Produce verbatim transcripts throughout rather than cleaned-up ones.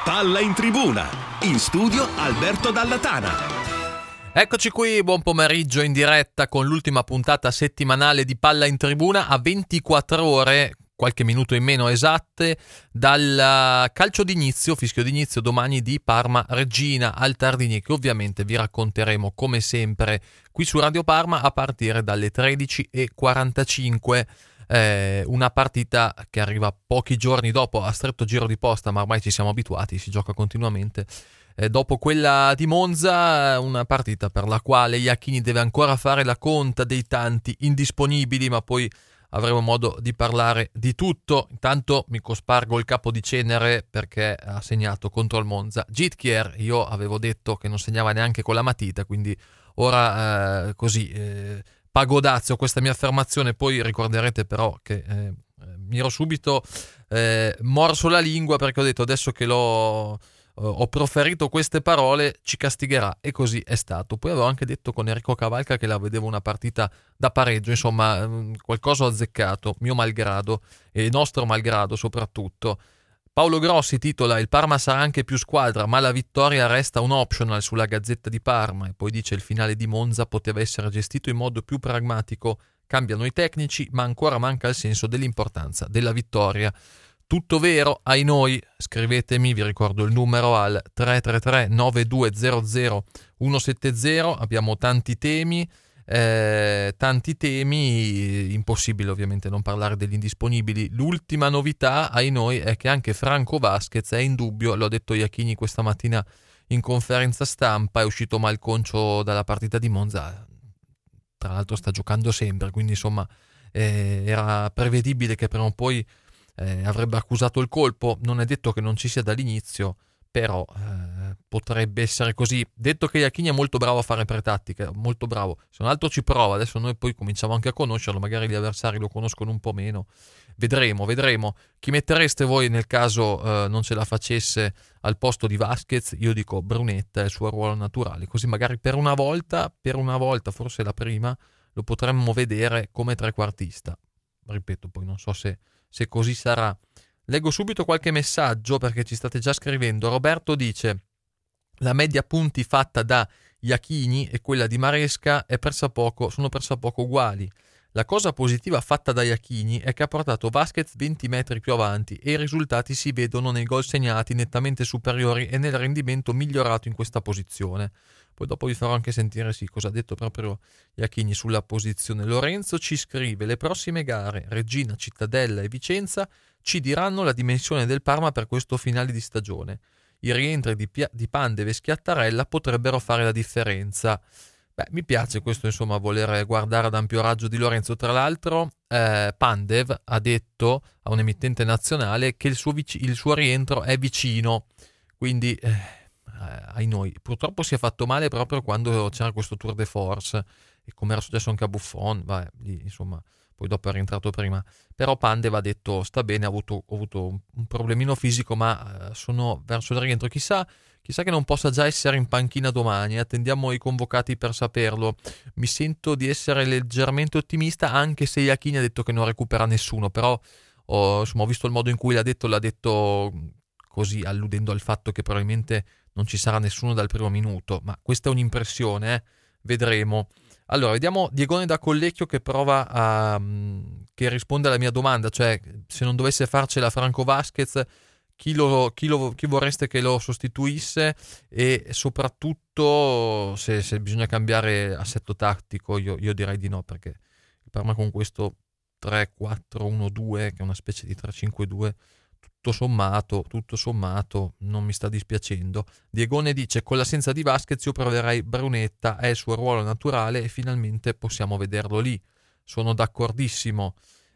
Palla in tribuna, in studio Alberto Dalla Tana. Eccoci qui, buon pomeriggio in diretta con l'ultima puntata settimanale di Palla in Tribuna a ventiquattro ore, qualche minuto in meno esatte, dal calcio d'inizio, fischio d'inizio domani di Parma Reggina al Tardini, che ovviamente vi racconteremo come sempre qui su Radio Parma a partire dalle tredici e quarantacinque. Eh, una partita che arriva pochi giorni dopo a stretto giro di posta, ma ormai ci siamo abituati, si gioca continuamente. Eh, dopo quella di Monza, una partita per la quale Iachini deve ancora fare la conta dei tanti indisponibili, ma poi avremo modo di parlare di tutto. Intanto mi cospargo il capo di cenere perché ha segnato contro il Monza Gytkier. Io avevo detto che non segnava neanche con la matita, quindi ora eh, così eh, pago dazio questa mia affermazione. Poi ricorderete però che eh, mi ero subito eh, morso la lingua perché ho detto adesso che l'ho ho proferito queste parole ci castigherà, e così è stato. Poi avevo anche detto con Enrico Cavalca che la vedevo una partita da pareggio, insomma qualcosa ho azzeccato, mio malgrado e nostro malgrado soprattutto. Paolo Grossi titola: il Parma sarà anche più squadra, ma la vittoria resta un optional sulla Gazzetta di Parma, e poi dice il finale di Monza poteva essere gestito in modo più pragmatico, cambiano i tecnici ma ancora manca il senso dell'importanza della vittoria. Tutto vero, ai noi, scrivetemi, vi ricordo il numero al tre tre tre nove due zero zero uno sette zero, abbiamo tanti temi, eh, tanti temi, impossibile ovviamente non parlare degli indisponibili. L'ultima novità, ai noi, è che anche Franco Vasquez è in dubbio, l'ho detto Iachini questa mattina in conferenza stampa, è uscito malconcio dalla partita di Monza, tra l'altro sta giocando sempre, quindi insomma eh, era prevedibile che prima o poi Eh, avrebbe accusato il colpo. Non è detto che non ci sia dall'inizio, però eh, potrebbe essere così. Detto che Iachini è molto bravo a fare pretattiche, molto bravo, se un altro ci prova, adesso noi poi cominciamo anche a conoscerlo, magari gli avversari lo conoscono un po' meno, vedremo, vedremo. Chi mettereste voi nel caso eh, non ce la facesse al posto di Vasquez? Io dico Brunetta, è il suo ruolo naturale, così magari per una volta, per una volta, forse la prima, lo potremmo vedere come trequartista. Ripeto, poi non so se se così sarà. Leggo subito qualche messaggio perché ci state già scrivendo. Roberto dice: la media punti fatta da Iachini e quella di Maresca è pressappoco, sono pressappoco uguali. La cosa positiva fatta da Iachini è che ha portato Vasquez venti metri più avanti e i risultati si vedono nei gol segnati nettamente superiori e nel rendimento migliorato in questa posizione. Poi dopo vi farò anche sentire sì cosa ha detto proprio Iachini sulla posizione. Lorenzo ci scrive: le prossime gare, Reggina, Cittadella e Vicenza, ci diranno la dimensione del Parma per questo finale di stagione. I rientri di, Pia- di Pandev e Schiattarella potrebbero fare la differenza. Beh, mi piace questo, insomma, voler guardare ad ampio raggio di Lorenzo. Tra l'altro eh, Pandev ha detto a un emittente nazionale che il suo, vic- il suo rientro è vicino, quindi eh, ai noi. Purtroppo si è fatto male proprio quando c'era questo tour de force, e come era successo anche a Buffon, vabbè, lì, insomma, poi dopo è rientrato prima. Però Pandev ha detto sta bene, ha avuto, ho avuto un, un problemino fisico, ma eh, sono verso il rientro. Chissà Chissà che non possa già essere in panchina domani, attendiamo i convocati per saperlo. Mi sento di essere leggermente ottimista, anche se Iachini ha detto che non recupera nessuno, però ho, insomma, ho visto il modo in cui l'ha detto, l'ha detto così, alludendo al fatto che probabilmente non ci sarà nessuno dal primo minuto, ma questa è un'impressione, eh? Vedremo. Allora, vediamo Diegone da Collecchio che prova a... che risponde alla mia domanda, cioè se non dovesse farcela Franco Vasquez, Chi, lo, chi, lo, chi vorreste che lo sostituisse, e soprattutto se, se bisogna cambiare assetto tattico, io, io direi di no, perché il Parma con questo tre quattro uno due, che è una specie di tre cinque due, tutto sommato, tutto sommato non mi sta dispiacendo. Diegone dice: con l'assenza di Vasquez io proverei Brunetta, è il suo ruolo naturale e finalmente possiamo vederlo lì. Sono d'accordissimo.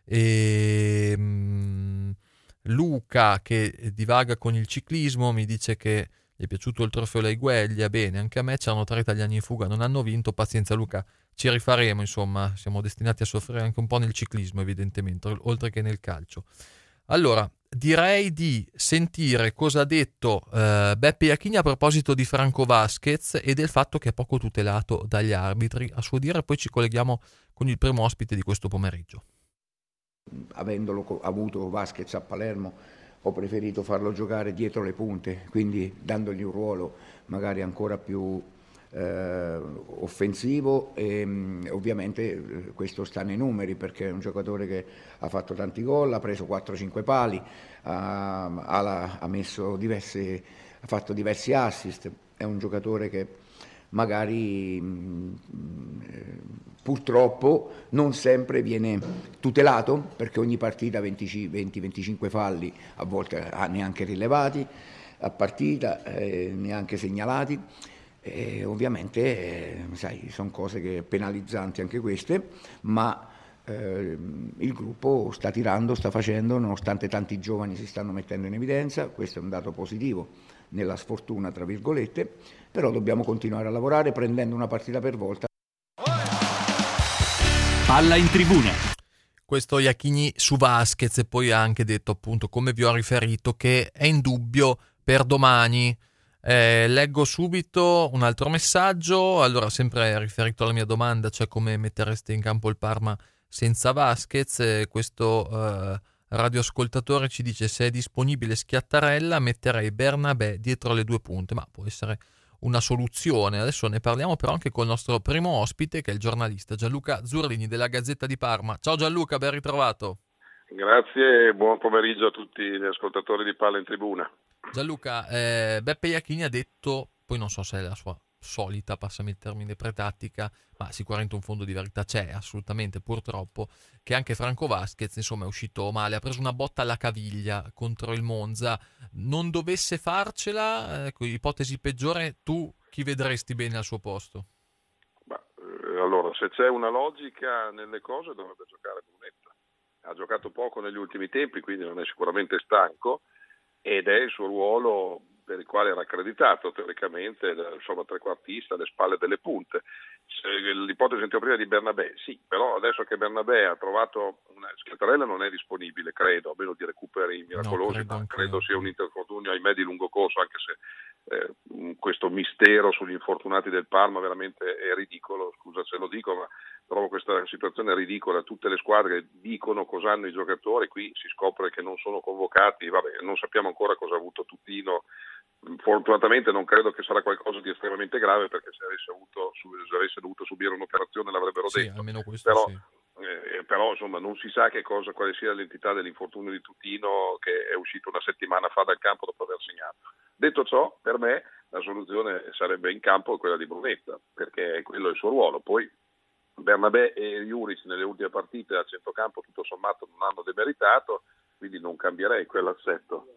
E... Mh, Luca, che divaga con il ciclismo, mi dice che gli è piaciuto il trofeo Laigueglia. Bene, anche a me c'erano tre italiani in fuga, non hanno vinto, pazienza Luca, ci rifaremo, insomma, siamo destinati a soffrire anche un po' nel ciclismo evidentemente, oltre che nel calcio. Allora, direi di sentire cosa ha detto eh, Beppe Iachini a proposito di Franco Vasquez e del fatto che è poco tutelato dagli arbitri, a suo dire. Poi ci colleghiamo con il primo ospite di questo pomeriggio. Avendolo avuto Vasquez a Palermo, ho preferito farlo giocare dietro le punte, quindi dandogli un ruolo magari ancora più eh, offensivo e mh, ovviamente eh, questo sta nei numeri perché è un giocatore che ha fatto tanti gol, ha preso quattro cinque pali, ha, ha, ha messo diversi, ha fatto diversi assist, è un giocatore che magari mh, purtroppo non sempre viene tutelato perché ogni partita venti venticinque falli, a volte ha neanche rilevati a partita, eh, neanche segnalati. E ovviamente eh, sai, sono cose che penalizzanti anche queste, ma eh, il gruppo sta tirando, sta facendo, nonostante tanti giovani si stanno mettendo in evidenza, questo è un dato positivo nella sfortuna tra virgolette, però dobbiamo continuare a lavorare prendendo una partita per volta. Palla in tribuna. Questo Iachini su Vasquez, e poi ha anche detto appunto, come vi ho riferito, che è in dubbio per domani. Eh, leggo subito un altro messaggio, allora sempre riferito alla mia domanda, cioè come mettereste in campo il Parma senza Vasquez. Eh, questo eh, radioascoltatore ci dice: se è disponibile Schiattarella metterei Bernabé dietro le due punte, ma può essere una soluzione. Adesso ne parliamo però anche col nostro primo ospite, che è il giornalista Gianluca Zurlini della Gazzetta di Parma. Ciao Gianluca, ben ritrovato. Grazie e buon pomeriggio a tutti gli ascoltatori di Palla in Tribuna. Gianluca, eh, Beppe Iachini ha detto, poi non so se è la sua solita, passami il termine, pretattica, ma sicuramente un fondo di verità c'è, assolutamente, purtroppo, che anche Franco Vasquez, insomma, è uscito male, ha preso una botta alla caviglia contro il Monza. Non dovesse farcela, ecco, ipotesi peggiore, tu chi vedresti bene al suo posto? Ma, eh, allora, se c'è una logica nelle cose dovrebbe giocare Brunetta. Ha giocato poco negli ultimi tempi, quindi non è sicuramente stanco, ed è il suo ruolo per il quale era accreditato teoricamente, insomma trequartista alle spalle delle punte. L'ipotesi che sentivo prima di Bernabé, sì, però adesso che Bernabé ha trovato una Schiattarella non è disponibile, credo, a meno di recuperi miracolosi, no, credo, ma credo sia un infortunio ahimè di lungo corso, anche se eh, questo mistero sugli infortunati del Parma veramente è ridicolo, scusa se lo dico, ma trovo questa situazione ridicola. Tutte le squadre dicono cosa hanno i giocatori, qui si scopre che non sono convocati, vabbè, non sappiamo ancora cosa ha avuto Tutino. Fortunatamente non credo che sarà qualcosa di estremamente grave, perché se avesse, avuto, se avesse dovuto subire un'operazione l'avrebbero sì, detto. Almeno questo però, sì. eh, però insomma non si sa che cosa, quale sia l'entità dell'infortunio di Tutino, che è uscito una settimana fa dal campo dopo aver segnato. Detto ciò, per me la soluzione sarebbe in campo quella di Brunetta, perché quello è il suo ruolo. Poi Bernabé e Juric nelle ultime partite a centrocampo tutto sommato non hanno demeritato, quindi non cambierei quell'assetto.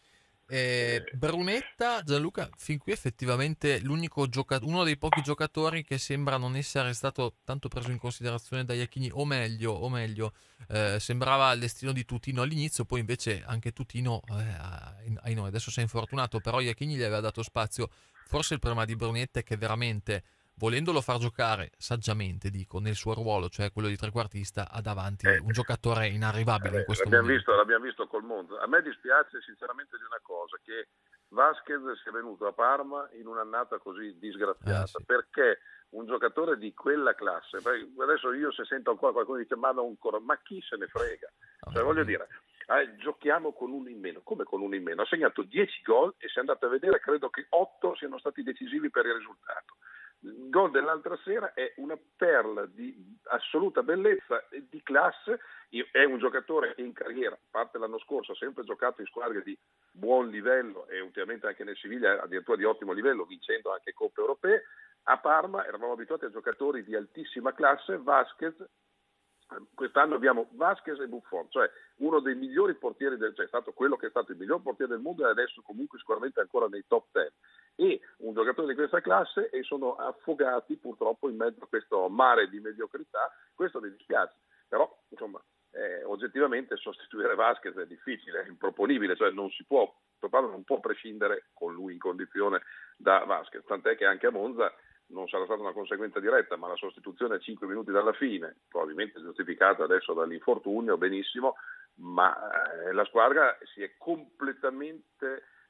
Eh, Brunetta, Gianluca, fin qui effettivamente l'unico giocatore, uno dei pochi giocatori che sembra non essere stato tanto preso in considerazione da Iachini, o meglio, o meglio eh, sembrava il destino di Tutino all'inizio, poi invece anche Tutino, eh, ai noi, adesso si è infortunato, però Iachini gli aveva dato spazio. Forse il problema di Brunetta è che veramente, volendolo far giocare saggiamente, dico, nel suo ruolo, cioè quello di trequartista, ha davanti eh, un giocatore inarrivabile eh, in questo l'abbiamo momento. Visto, l'abbiamo visto col Monza. A me dispiace sinceramente di una cosa, che Vasquez sia venuto a Parma in un'annata così disgraziata, eh, sì. perché un giocatore di quella classe, adesso io se sento ancora qualcuno dice ma non ancora, ma chi se ne frega, cioè voglio dire, eh, giochiamo con uno in meno. Come con uno in meno? Ha segnato dieci gol e se andate a vedere credo che otto siano stati decisivi per il risultato. Il gol dell'altra sera è una perla di assoluta bellezza e di classe. È un giocatore che in carriera, a parte l'anno scorso, ha sempre giocato in squadre di buon livello e ultimamente anche nel Siviglia addirittura di ottimo livello, vincendo anche coppe europee. A Parma eravamo abituati a giocatori di altissima classe. Vasquez, quest'anno abbiamo Vasquez e Buffon, cioè uno dei migliori portieri del, cioè è stato quello che è stato il miglior portiere del mondo e adesso comunque sicuramente ancora nei top ten, e un giocatore di questa classe, e sono affogati purtroppo in mezzo a questo mare di mediocrità. Questo mi dispiace, però insomma eh, oggettivamente sostituire Vasquez è difficile, è improponibile, cioè non si può, Topallo non può prescindere con lui in condizione da Vasquez, tant'è che anche a Monza non sarà stata una conseguenza diretta, ma la sostituzione a cinque minuti dalla fine, probabilmente giustificata adesso dall'infortunio, benissimo, ma eh, la squadra si è completamente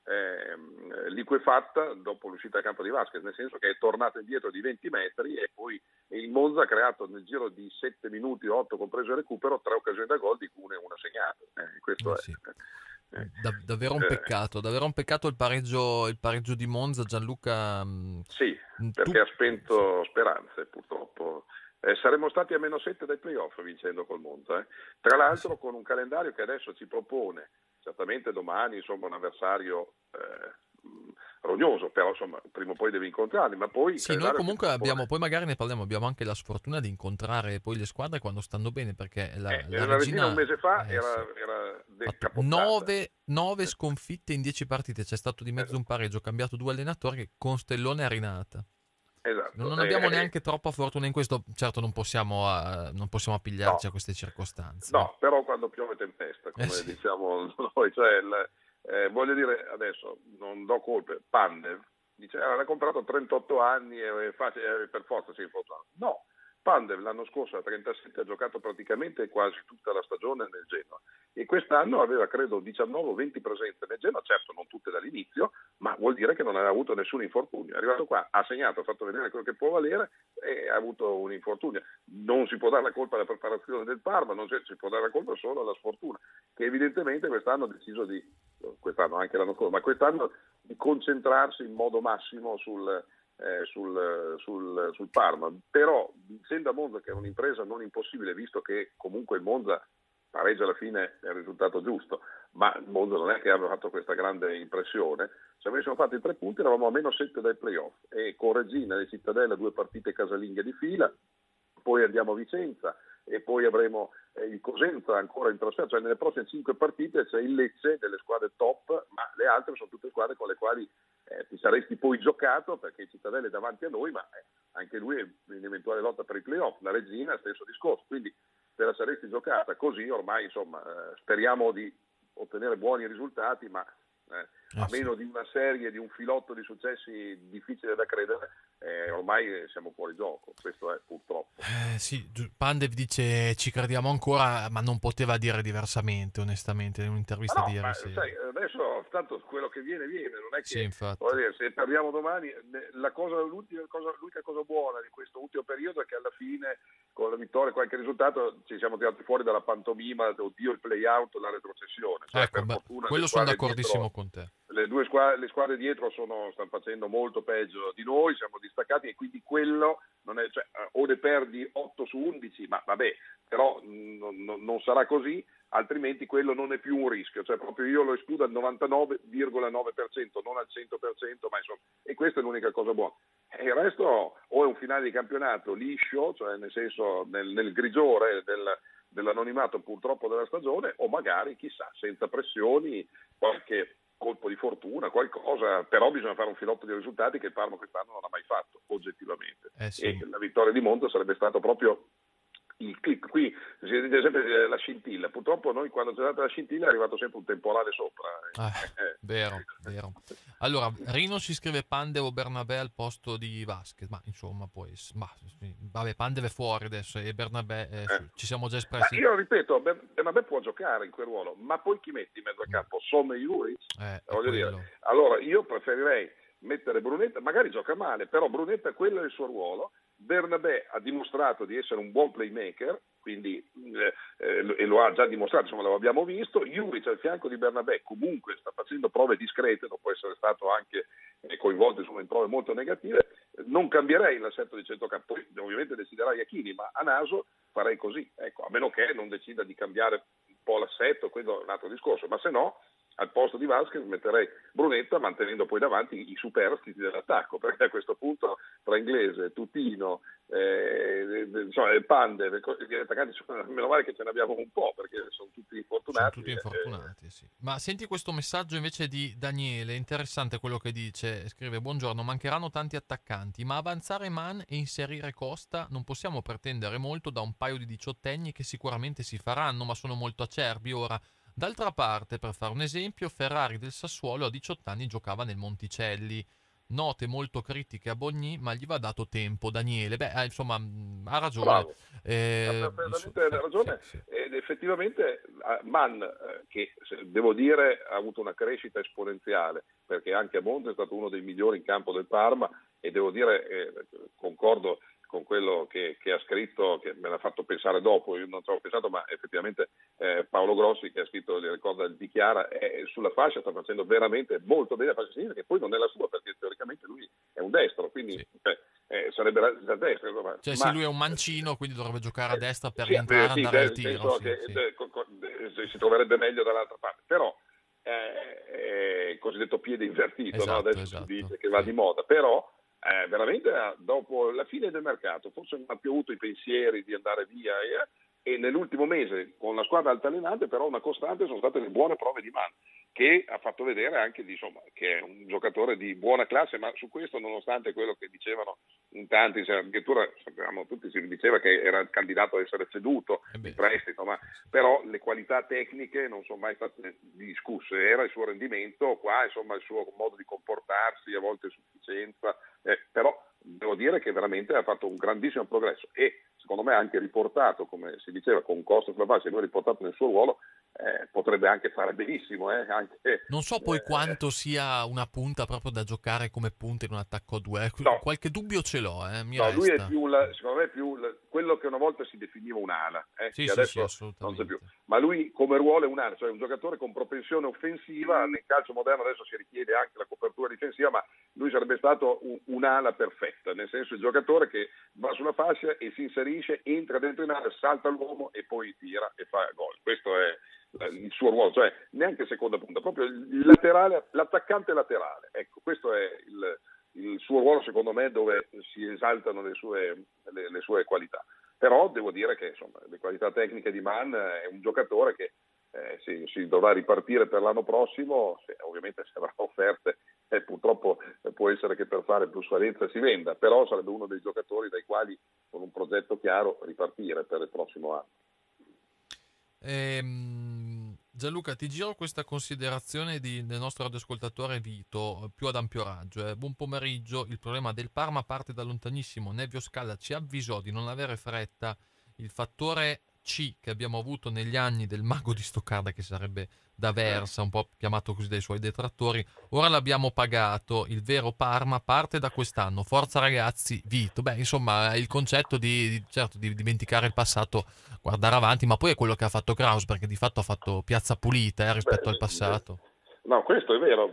eh, liquefatta dopo l'uscita dal campo di Vasquez, nel senso che è tornato indietro di venti metri e poi il Monza ha creato nel giro di sette minuti, otto compreso il recupero, tre occasioni da gol di cui una e una segnata. Eh, questo Eh è... sì. Eh, Da- davvero un eh, peccato, davvero un peccato il pareggio, il pareggio di Monza, Gianluca. mh, Sì, tu- perché ha spento speranze purtroppo. Eh, saremmo stati a meno sette dai playoff vincendo col Monza. eh. Tra l'altro con un calendario che adesso ci propone, certamente domani insomma un avversario eh, mh, rognoso, però insomma prima o poi devi incontrarli, ma poi il Sì, noi calendario comunque ti propone- abbiamo, poi magari ne parliamo, abbiamo anche la sfortuna di incontrare poi le squadre quando stanno bene, perché la, Eh, la la Regina Regina un mese fa eh, era, sì. era Fatto decapottata. nove, nove sconfitte in dieci partite, c'è stato di mezzo un pareggio, cambiato due allenatori con Stellone e Rinata. Esatto. Non abbiamo Eh, neanche troppa fortuna in questo, certo non possiamo, eh, non possiamo appigliarci no. a queste circostanze. No, però quando piove tempesta, come Eh sì. diciamo noi, cioè il- eh, voglio dire adesso, non do colpe, Pandev dice ah, l'ha comprato a trentotto anni e fa- eh, per forza si è infortunato. No, Pandev l'anno scorso a trentasette ha giocato praticamente quasi tutta la stagione nel Genoa e quest'anno aveva credo diciannove o venti presenze nel Genoa, certo non tutte dall'inizio, ma vuol dire che non aveva avuto nessun infortunio. È arrivato qua, ha segnato, ha fatto vedere quello che può valere e ha avuto un infortunio. Non si può dare la colpa alla preparazione del Parma, non si si può dare la colpa solo alla sfortuna, che evidentemente quest'anno ha deciso di, quest'anno anche l'anno scorso, ma quest'anno di concentrarsi in modo massimo sul, eh, sul, sul, sul Parma. Però vincendo a Monza, che è un'impresa non impossibile, visto che comunque il Monza pareggia alla fine è il risultato giusto, ma il Monza non è che abbia fatto questa grande impressione. Se avessimo fatto i tre punti eravamo a meno sette dai playoff e con Regina e Cittadella due partite casalinghe di fila, poi andiamo a Vicenza e poi avremo eh, il Cosenza ancora in trasferta, cioè nelle prossime cinque partite c'è il Lecce delle squadre top, ma le altre sono tutte squadre con le quali eh, ti saresti poi giocato, perché Cittadella è davanti a noi, ma eh, anche lui è in eventuale lotta per i playoff, la Regina stesso discorso, quindi te la saresti giocata così ormai, insomma, eh, speriamo di ottenere buoni risultati, ma eh, a sì. meno di una serie, di un filotto di successi difficile da credere, eh, ormai siamo fuori gioco, questo è purtroppo. Eh, sì, Giu- Pandev dice ci crediamo ancora, ma non poteva dire diversamente, onestamente, in un'intervista Ma no, di ieri ma sera. sai, adesso tanto quello che viene viene, non è che Sì, infatti. voglio dire, se perdiamo domani, la cosa, l'unica, cosa, l'unica cosa buona di questo ultimo periodo è che alla fine con la vittoria e qualche risultato ci siamo tirati fuori dalla pantomima, oddio il play out, la retrocessione. Cioè, Ecco, per beh, fortuna quello le sono squadre d'accordissimo dietro, con te. le due squadre, le squadre dietro sono, stanno facendo molto peggio di noi, siamo distaccati e quindi quello non è, cioè, o ne perdi otto su undici, ma vabbè, però non, non, non sarà così, altrimenti quello non è più un rischio, cioè proprio io lo escludo al novantanove virgola nove per cento, non al cento per cento, ma insomma, e questa è l'unica cosa buona. E il resto o è un finale di campionato liscio, cioè nel senso nel, nel grigiore del, dell'anonimato purtroppo della stagione, o magari chissà, senza pressioni, qualche colpo di fortuna, qualcosa, però bisogna fare un filotto di risultati che il Parma quest'anno non ha mai fatto, oggettivamente. Eh sì. E la vittoria di Monza sarebbe stato proprio il click. Qui si dice sempre la scintilla, purtroppo noi quando c'è stata la scintilla è arrivato sempre un temporale sopra. Ah, Eh. vero, vero. Allora, Rino si scrive Pandev o Bernabé al posto di Vasquez, ma insomma poi, ma, sì, vabbè, Pandev è fuori adesso e Bernabé, eh, Eh. ci siamo già Ma espressi. io ripeto, Bernabé può giocare in quel ruolo, ma poi chi metti in mezzo al campo? Somme Juric? Eh, è Voglio dire, quello. allora io preferirei mettere Brunetta, magari gioca male, però Brunetta quello è il suo ruolo. Bernabé ha dimostrato di essere un buon playmaker, quindi eh, eh, e lo ha già dimostrato, insomma lo abbiamo visto. Juric al fianco di Bernabé comunque sta facendo prove discrete, dopo essere stato anche eh, coinvolto insomma, in prove molto negative. Non cambierei l'assetto di centrocampo, poi ovviamente deciderà Iachini, ma a naso farei così, ecco, a meno che non decida di cambiare un po' l'assetto, quello è un altro discorso, ma se no al posto di Vasquez metterei Brunetta, mantenendo poi davanti i superstiti dell'attacco, perché a questo punto tra Inglese, Tutino, eh, insomma, Pandev, gli attaccanti, meno male che ce ne abbiamo un po', perché sono tutti infortunati. Sono tutti infortunati, eh. Sì. Ma senti questo messaggio invece di Daniele, interessante quello che dice, scrive: buongiorno, mancheranno tanti attaccanti, ma avanzare Man e inserire Costa non possiamo pretendere molto da un paio di diciottenni che sicuramente si faranno, ma sono molto acerbi ora. D'altra parte, per fare un esempio, Ferrari del Sassuolo a diciotto anni giocava nel Monticelli. note molto critiche a Bogny, ma gli va dato tempo. Daniele, beh, eh, insomma, mh, ha ragione. Bravo. Eh, Ha perfettamente sì, ragione, sì, sì. ed effettivamente eh, Mann, eh, che se- devo dire ha avuto una crescita esponenziale, perché anche a Monza è stato uno dei migliori in campo del Parma, e devo dire, eh, concordo con quello che, che ha scritto, che me l'ha fatto pensare dopo, io non ci avevo pensato, ma effettivamente eh, Paolo Grossi, che ha scritto, le ricorda il Dichiara, eh, sulla fascia sta facendo veramente molto bene la fascia sinistra, che poi non è la sua, perché teoricamente lui è un destro, quindi Sì. cioè, eh, sarebbe la, la destra. Insomma. Cioè, Ma, sì, lui è un mancino, quindi dovrebbe giocare a destra per sì, rientrare e sì, andare al nel tiro. senso Sì, che sì. eh, co- co- eh, si troverebbe meglio dall'altra parte, però eh, eh, il cosiddetto piede invertito, Esatto, no? Adesso esatto, si dice che va sì. di moda, però eh, veramente eh, dopo la fine del mercato forse non ha più avuto i pensieri di andare via eh, e nell'ultimo mese con la squadra altalenante però una costante sono state le buone prove di Mann, che ha fatto vedere anche di, insomma, che è un giocatore di buona classe, ma su questo, nonostante quello che dicevano in tanti, cioè, addirittura sappiamo tutti, si diceva che era il candidato a essere ceduto Eh beh, in prestito, ma però le qualità tecniche non sono mai state discusse, era il suo rendimento qua, insomma il suo modo di comportarsi, a volte sufficienza, eh, però devo dire che veramente ha fatto un grandissimo progresso e secondo me ha anche riportato, come si diceva, con Costa sulla base, lui ha riportato nel suo ruolo, eh, potrebbe anche fare benissimo. Eh, anche, Non so poi eh, quanto sia una punta proprio da giocare come punta in un attacco a due. No. Qualche dubbio ce l'ho, eh, mi No, lui è resta. più, la, secondo me, è più la, quello che una volta si definiva un'ala, eh, Sì, che sì, adesso sì, non assolutamente. c'è più. Ma lui come ruolo è un'ala, cioè un giocatore con propensione offensiva. Nel calcio moderno adesso si richiede anche la copertura difensiva, ma lui sarebbe stato un, un'ala perfetta, nel senso il giocatore che va sulla fascia e si inserisce, entra dentro in area, salta l'uomo e poi tira e fa gol. Questo è il suo ruolo, cioè neanche seconda punta, proprio il laterale, l'attaccante laterale. Ecco, questo è il il suo ruolo secondo me, dove si esaltano le sue, le, le sue qualità. Però devo dire che insomma, le qualità tecniche di Mann è un giocatore che eh, si, si dovrà ripartire per l'anno prossimo, se, ovviamente se avrà offerte, eh, purtroppo eh, può essere che per fare plusvalenza si venda, però sarebbe uno dei giocatori dai quali con un progetto chiaro ripartire per il prossimo anno. Ehm, Gianluca, ti giro questa considerazione di, del nostro radioascoltatore Vito, più ad ampio raggio. Eh. Buon pomeriggio, il problema del Parma parte da lontanissimo. Nevio Scala ci avvisò di non avere fretta. Il fattore C che abbiamo avuto negli anni del mago di Stoccarda, che sarebbe d'Aversa, un po' chiamato così dai suoi detrattori, ora l'abbiamo pagato. Il vero Parma parte da quest'anno. Forza ragazzi, Vito. Beh, insomma, è il concetto di, di certo di dimenticare il passato, guardare avanti, ma poi è quello che ha fatto Kraus, perché di fatto ha fatto piazza pulita eh, rispetto Beh, al passato. No, questo è vero.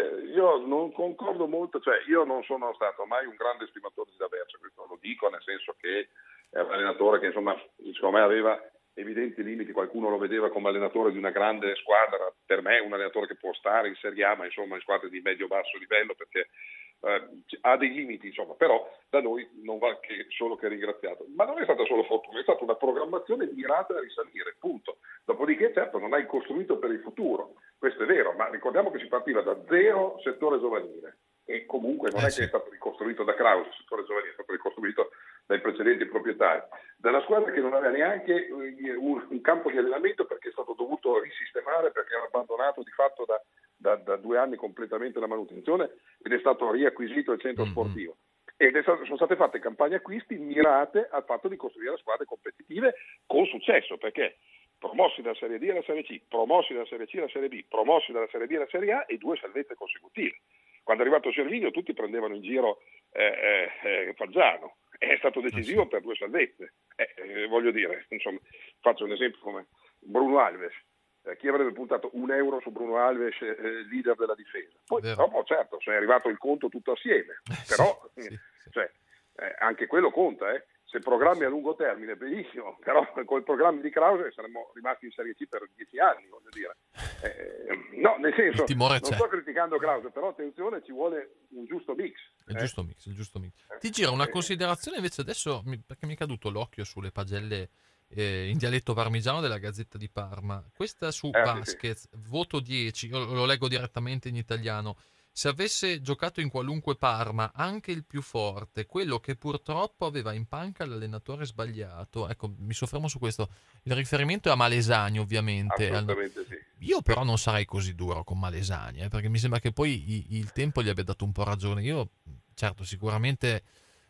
Io non concordo molto, cioè io non sono stato mai un grande stimatore di D'Aversa, questo lo dico nel senso che è un allenatore che insomma secondo me aveva evidenti limiti, qualcuno lo vedeva come allenatore di una grande squadra, per me è un allenatore che può stare in Serie A, ma insomma in squadre di medio-basso livello, perché eh, ha dei limiti, insomma, però da noi non va che solo che ringraziato. Ma non è stata solo fortuna, è stata una programmazione mirata a risalire, punto. Dopodiché certo non hai costruito per il futuro, questo è vero, ma ricordiamo che si partiva da zero settore giovanile e comunque non Eh, è sì. che è stato ricostruito da Kraus il settore giovanile, è stato ricostruito dai precedenti proprietari, da una squadra che non aveva neanche un, un campo di allenamento perché è stato dovuto risistemare, perché era abbandonato di fatto da, da, da due anni completamente la manutenzione ed è stato riacquisito il centro Mm-hmm. sportivo. Ed è stato, sono state fatte campagne acquisti mirate al fatto di costruire squadre competitive con successo, perché promossi dalla Serie D alla Serie C, promossi dalla Serie C alla Serie B, promossi dalla Serie B alla Serie A e due salvezze consecutive. Quando è arrivato Cerviglio tutti prendevano in giro eh, eh, Faggiano, è stato decisivo Ah, sì. per due salvezze. Eh, eh, voglio dire, insomma, faccio un esempio come Bruno Alves. Eh, chi avrebbe puntato un euro su Bruno Alves, eh, leader della difesa? Poi Vero. dopo, certo, se è arrivato il conto tutto assieme, però sì, sì, sì. Cioè, eh, anche quello conta, eh. Se programmi a lungo termine, benissimo, però con il programma di Krause saremmo rimasti in Serie C per dieci anni, voglio dire. Eh, no, nel senso, Il timore non c'è. sto criticando Krause, però attenzione, ci vuole un giusto mix. Il eh. giusto mix, il giusto mix. Ti gira una Eh. considerazione invece adesso, mi- perché mi è caduto l'occhio sulle pagelle eh, in dialetto parmigiano della Gazzetta di Parma. Questa su Eh, sì, Vasquez, voto dieci, io lo leggo direttamente in italiano. Se avesse giocato in qualunque Parma, anche il più forte, quello che purtroppo aveva in panca l'allenatore sbagliato. Ecco, mi soffermo su questo. Il riferimento è a Malesani, ovviamente. al- Assolutamente sì. Io però non sarei così duro con Malesani, eh, perché mi sembra che poi i, il tempo gli abbia dato un po' ragione. Io, certo, sicuramente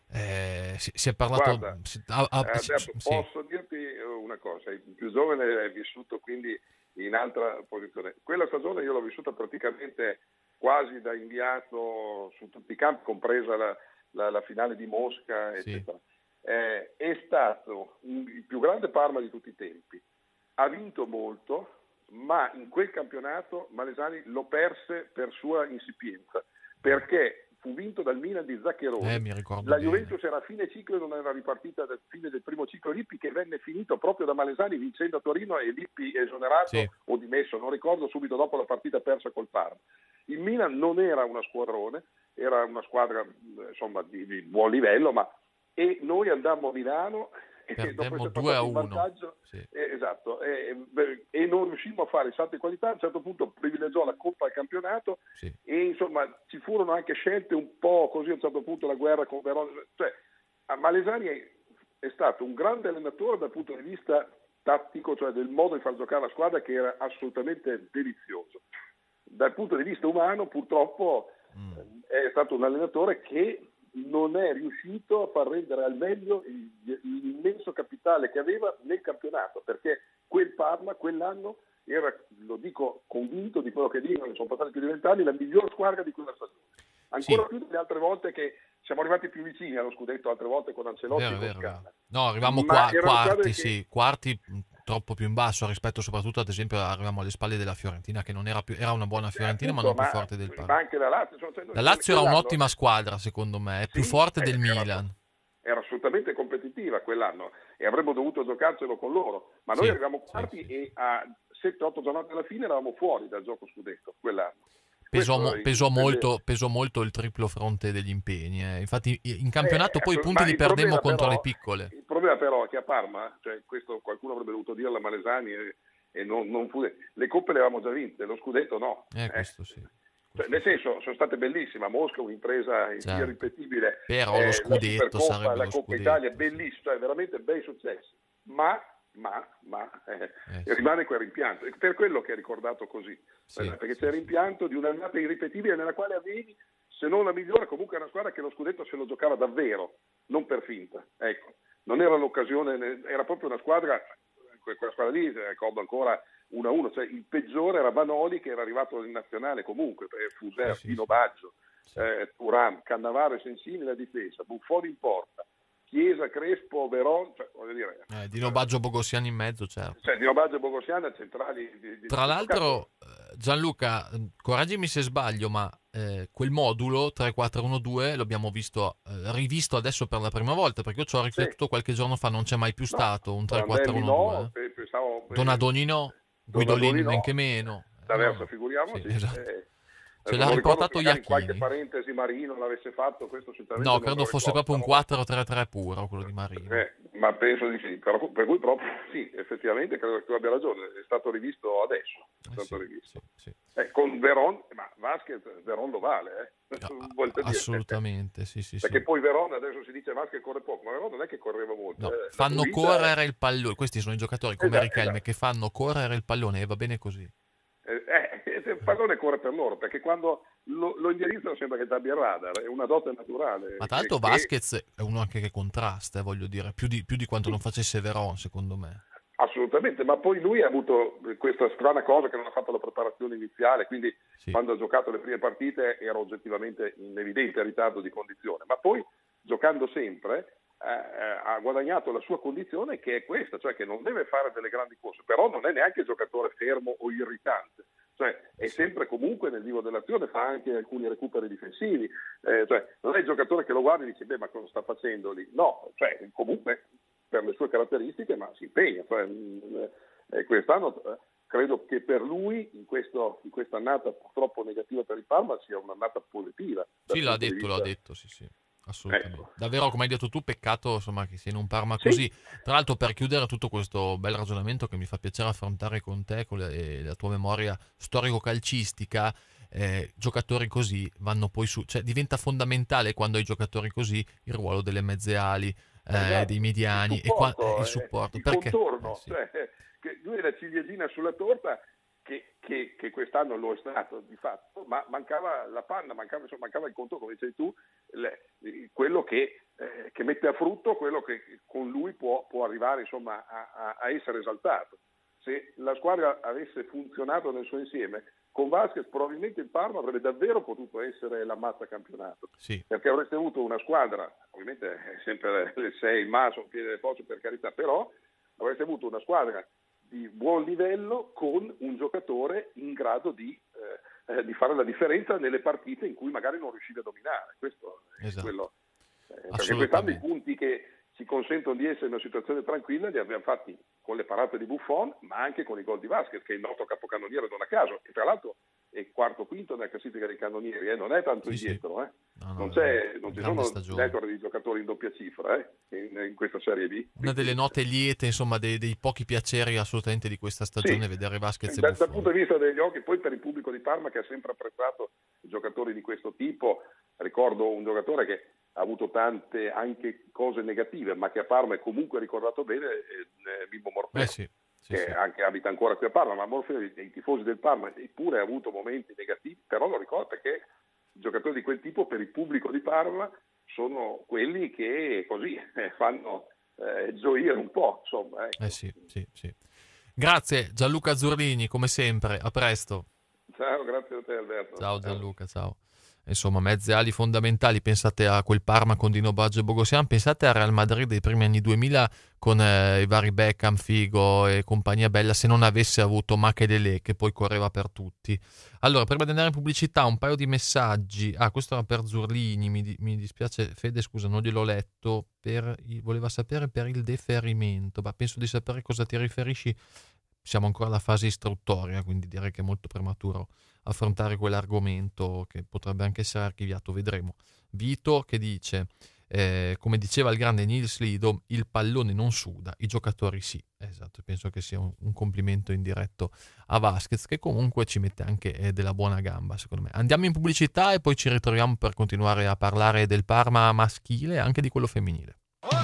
eh, si, si è parlato... Guarda, si, ha, ha, eh, si, Alberto, sì. posso dirti una cosa, il più giovane è vissuto quindi in altra posizione. Quella stagione io l'ho vissuta praticamente quasi da inviato su tutti i campi, compresa la, la, la finale di Mosca, eccetera. Sì. Eh, è stato un, il più grande Parma di tutti i tempi, ha vinto molto, ma in quel campionato Malesani lo perse per sua insipienza, perché fu vinto dal Milan di Zaccheroni. Eh, mi ricordo la bene. Juventus era a fine ciclo e non era ripartita dal fine del primo ciclo Lippi, che venne finito proprio da Malesani vincendo a Torino e Lippi esonerato sì. o dimesso, non ricordo, subito dopo la partita persa col Parma. Il Milan non era una squadrone, era una squadra insomma di, di buon livello, ma e noi andammo a Milano e dopo essere due a passati in uno. vantaggio Sì. eh, esatto, eh, e non riuscimmo a fare il salto di qualità. A un certo punto privilegiò la Coppa al campionato, sì. e insomma ci furono anche scelte un po' così. A un certo punto la guerra con Verona, cioè Malesani è, è stato un grande allenatore dal punto di vista tattico, cioè del modo di far giocare la squadra, che era assolutamente delizioso. Dal punto di vista umano purtroppo mm. è stato un allenatore che non è riuscito a far rendere al meglio l'immenso capitale che aveva nel campionato, perché quel Parma quell'anno era, lo dico convinto di quello che dicono, sono passati più di vent'anni, la miglior squadra di quella stagione, ancora sì. più delle altre volte che siamo arrivati più vicini allo scudetto, altre volte con Ancelotti e con Scala. No, arrivavamo qua, quarti, che... sì, quarti troppo più in basso rispetto soprattutto, ad esempio, arriviamo alle spalle della Fiorentina, che non era più, era una buona Fiorentina, eh, appunto, ma non più forte del Parma. Ma anche la Lazio, cioè, la Lazio era un'ottima squadra, secondo me, è sì, più forte del era, Milan. Era assolutamente competitiva quell'anno e avremmo dovuto giocarcelo con loro, ma noi sì, arriviamo quarti sì, sì. e a sette otto giornate alla fine eravamo fuori dal gioco scudetto quell'anno. Pesò, mo, pesò, molto, pesò molto il triplo fronte degli impegni. Eh. Infatti in campionato eh, poi i punti li perdemmo contro però, le piccole. Il problema però è che a Parma, cioè questo qualcuno avrebbe dovuto dirlo a Malesani e, e non, non fu, le coppe le avevamo già vinte, lo scudetto no. Eh, questo eh. sì. Cioè, nel senso, sono state bellissime. A Mosca un'impresa certo. irripetibile. Però eh, lo scudetto la sarebbe la lo Coppa scudetto. Italia, bellissimo, cioè veramente bei successi. Ma ma, ma eh, eh, rimane sì. quel rimpianto, è per quello che è ricordato così, sì, perché sì, c'è il rimpianto di un'annata irripetibile nella quale avevi, se non la migliore, comunque una squadra che lo scudetto se lo giocava davvero, non per finta, ecco, non era l'occasione, era proprio una squadra, quella squadra lì, ricordo ancora uno a uno, cioè il peggiore era Vanoli, che era arrivato in nazionale comunque, Fuser, sì, Pino sì, Baggio, sì. eh, Turam, Cannavaro e Sensini la difesa, Buffoni in porta, Chiesa, Crespo, Veron, cioè, voglio dire, eh, Dino Baggio, Bogossiani in mezzo, certo. Cioè, Dino Baggio e Bogossiani centrali. Di, di, Tra l'altro, Gianluca, correggimi se sbaglio, ma eh, quel modulo tre quattro uno due l'abbiamo visto, eh, rivisto adesso per la prima volta, perché io ci ho riflettuto sì. qualche giorno fa, non c'è mai più stato no, un tre quattro uno due. No, eh. pensavo, Donadoni no, Guidolini men che meno. Adesso no. figuriamoci. Sì, esatto. eh. Ce l'ha riportato Iachini. Qualche parentesi Marino l'avesse fatto, questo sicuramente no, credo fosse ricordo. proprio un quattro tre tre puro quello di Marino. Eh, ma penso di sì, per, per cui proprio sì, effettivamente credo che tu abbia ragione, è stato rivisto adesso, è stato eh sì, rivisto. Sì, sì. Eh, con Veron, ma Vasquez Veron lo vale, eh. Assolutamente, sì, sì. Perché sì. poi Veron adesso si dice Vasquez corre poco, ma Veron non è che correva molto. No, eh. fanno Pulita... correre il pallone, questi sono i giocatori come esatto, Richelme esatto. che fanno correre il pallone e va bene così. Eh, eh, il pallone corre per loro, perché quando lo, lo indirizzano sembra che abbia il radar, è una dote naturale. Ma tra l'altro che, Vasquez è uno anche che contrasta, eh, voglio dire, più di, più di quanto non facesse Veron, secondo me. Assolutamente, ma poi lui ha avuto questa strana cosa che non ha fatto la preparazione iniziale, quindi sì. quando ha giocato le prime partite era oggettivamente in evidente ritardo di condizione, ma poi giocando sempre eh, ha guadagnato la sua condizione, che è questa, cioè che non deve fare delle grandi corse, però non è neanche giocatore fermo o irritante, cioè è sempre comunque nel vivo dell'azione, fa anche alcuni recuperi difensivi, eh, cioè non è il giocatore che lo guarda e dice beh ma cosa sta facendo lì, no, cioè comunque per le sue caratteristiche ma si impegna, cioè, eh, quest'anno eh, credo che per lui in, questo, in questa annata purtroppo negativa per il Parma sia un'annata positiva. Sì, l'ha detto, l'ha detto, sì sì. Assolutamente. Ecco. Davvero, come hai detto tu, peccato insomma che sia in un Parma sì. così. Tra l'altro, per chiudere tutto questo bel ragionamento che mi fa piacere affrontare con te, con le, la tua memoria storico-calcistica, eh, giocatori così vanno poi su, cioè diventa fondamentale quando hai giocatori così il ruolo delle mezze ali, eh, esatto. dei mediani il supporto, e qua, eh, il supporto. Il perché? contorno, Eh, sì. cioè, che lui è la ciliegina sulla torta che, che, che quest'anno lo è stato di fatto, ma mancava la panna, mancava, insomma, mancava il conto, come dicevi tu, le, quello che, eh, che mette a frutto quello che con lui può, può arrivare, insomma, a, a, a essere esaltato. Se la squadra avesse funzionato nel suo insieme, con Vasquez probabilmente il Parma avrebbe davvero potuto essere la mazza campionato, sì. Perché avreste avuto una squadra, ovviamente è sempre le sei, il maso, un piede del posto, per carità, però avreste avuto una squadra di buon livello con un giocatore in grado di, eh, eh, di fare la differenza nelle partite in cui magari non riuscivi a dominare. Questo è esatto. quello. Eh, perché quest'anno i punti che ci consentono di essere in una situazione tranquilla li abbiamo fatti con le parate di Buffon, ma anche con i gol di Vasquez, che è il noto capocannoniere non a caso, e tra l'altro è quarto quinto nella classifica dei cannonieri, eh? Non è tanto sì, indietro, sì. Eh? No, no, non, c'è, non ci sono record di giocatori in doppia cifra eh? in, in questa Serie B. Una delle note liete, insomma, dei, dei pochi piaceri assolutamente di questa stagione, sì. vedere Vasquez e da, Buffon. Dal punto di vista degli occhi, poi per il pubblico di Parma che ha sempre apprezzato i giocatori di questo tipo, ricordo un giocatore che ha avuto tante anche cose negative, ma che a Parma è comunque ricordato bene, eh, Mimmo Morfeo, eh sì, sì, che sì. anche abita ancora qui a Parma, ma Morfeo, i tifosi del Parma, eppure ha avuto momenti negativi, però lo ricordo perché i giocatori di quel tipo per il pubblico di Parma sono quelli che così eh, fanno eh, gioire un po', insomma. Ecco. Eh sì, sì, sì. Grazie Gianluca Zurlini, come sempre, a presto. Ciao, grazie a te Alberto. Ciao Gianluca, ciao. Insomma, mezze ali fondamentali, pensate a quel Parma con Dino Baggio e Bogosian, pensate al Real Madrid dei primi anni duemila con eh, i vari Beckham, Figo e compagnia bella, se non avesse avuto Makelele che poi correva per tutti. Allora, prima di andare in pubblicità, un paio di messaggi. Ah, questo era per Zurlini, mi, di- mi dispiace, Fede, scusa, non gliel'ho letto, per i- voleva sapere per il deferimento, ma penso di sapere cosa ti riferisci. Siamo ancora alla fase istruttoria, quindi direi che è molto prematuro affrontare quell'argomento che potrebbe anche essere archiviato, vedremo. Vito che dice, eh, come diceva il grande Nils Lidom, il pallone non suda, i giocatori sì. Esatto, penso che sia un, un complimento indiretto a Vasquez, che comunque ci mette anche eh, della buona gamba, secondo me. Andiamo in pubblicità e poi ci ritroviamo per continuare a parlare del Parma maschile e anche di quello femminile.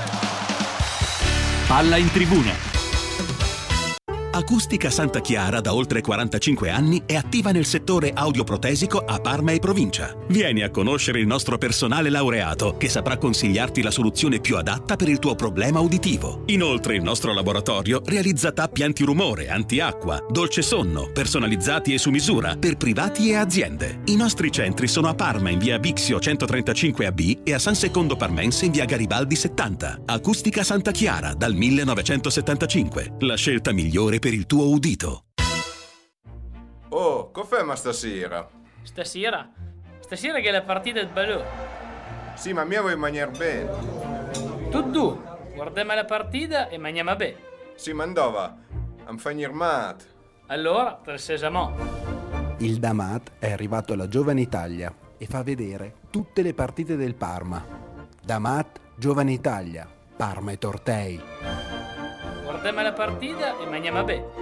Palla in tribuna. Acustica Santa Chiara da oltre quarantacinque anni è attiva nel settore audioprotesico a Parma e provincia. Vieni a conoscere il nostro personale laureato che saprà consigliarti la soluzione più adatta per il tuo problema uditivo. Inoltre il nostro laboratorio realizza tappi antirumore, antiacqua, dolce sonno, personalizzati e su misura per privati e aziende. I nostri centri sono a Parma in via Bixio centotrentacinque A B e a San Secondo Parmense in via Garibaldi settanta. Acustica Santa Chiara dal millenovecentosettantacinque. La scelta migliore per il tuo udito. Oh, cof'è stasera? Stasera? Stasera che è la partita del ballo. Sì, ma mia vuoi mangiare bene. Tu tu, guardiamo la partita e mangiamo bene. Sì, ma dove? Am fanir mat. Allora, per sesamo. Il Damat è arrivato alla Giovane Italia e fa vedere tutte le partite del Parma. Damat, Giovane Italia, Parma e Tortei. Guardiamo la partita e mangiamo bene.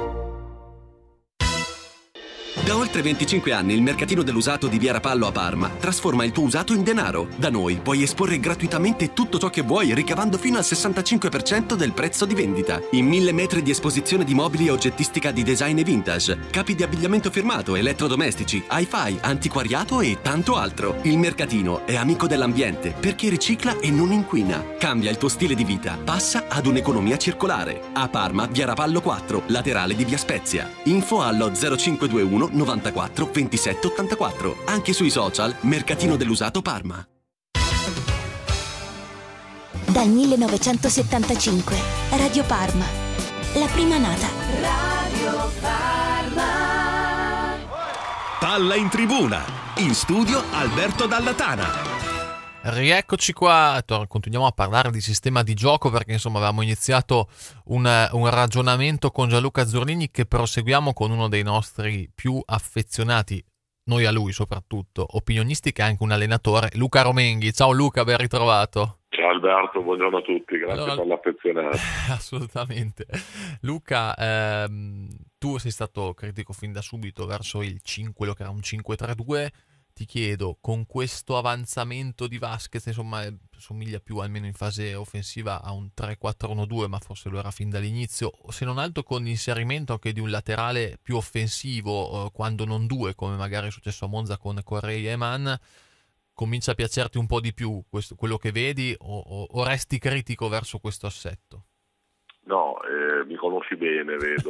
Da oltre venticinque anni il mercatino dell'usato di Via Rapallo a Parma trasforma il tuo usato in denaro. Da noi puoi esporre gratuitamente tutto ciò che vuoi, ricavando fino al sessantacinque per cento del prezzo di vendita. In mille metri di esposizione di mobili e oggettistica di design e vintage, capi di abbigliamento firmato, elettrodomestici, hi-fi, antiquariato e tanto altro. Il mercatino è amico dell'ambiente perché ricicla e non inquina. Cambia il tuo stile di vita, passa ad un'economia circolare. A Parma, Via Rapallo quattro, laterale di Via Spezia. Info allo zero cinque due uno novantaquattro ventisette ottantaquattro. Anche sui social Mercatino dell'Usato Parma. Dal millenovecentosettantacinque Radio Parma, la prima nata. Radio Parma. Palla in tribuna. In studio Alberto Dalla Tana. Rieccoci qua, continuiamo a parlare di sistema di gioco perché insomma avevamo iniziato un, un ragionamento con Gianluca Zurlini che proseguiamo con uno dei nostri più affezionati, noi a lui soprattutto, opinionisti che è anche un allenatore, Luca Romenghi. Ciao Luca, ben ritrovato. Ciao Alberto, buongiorno a tutti, grazie allora, per l'affezionato. Assolutamente. Luca, ehm, tu sei stato critico fin da subito verso il cinque, quello che era un cinque tre due. ti chiedo, con questo avanzamento di Vasquez, insomma, somiglia più almeno in fase offensiva a un tre quattro uno due, ma forse lo era fin dall'inizio, se non altro con l'inserimento anche di un laterale più offensivo, eh, quando non due, come magari è successo a Monza con Correa e Mann, comincia a piacerti un po' di più questo, quello che vedi, o, o, o resti critico verso questo assetto? No, eh, mi conosci bene, vedo.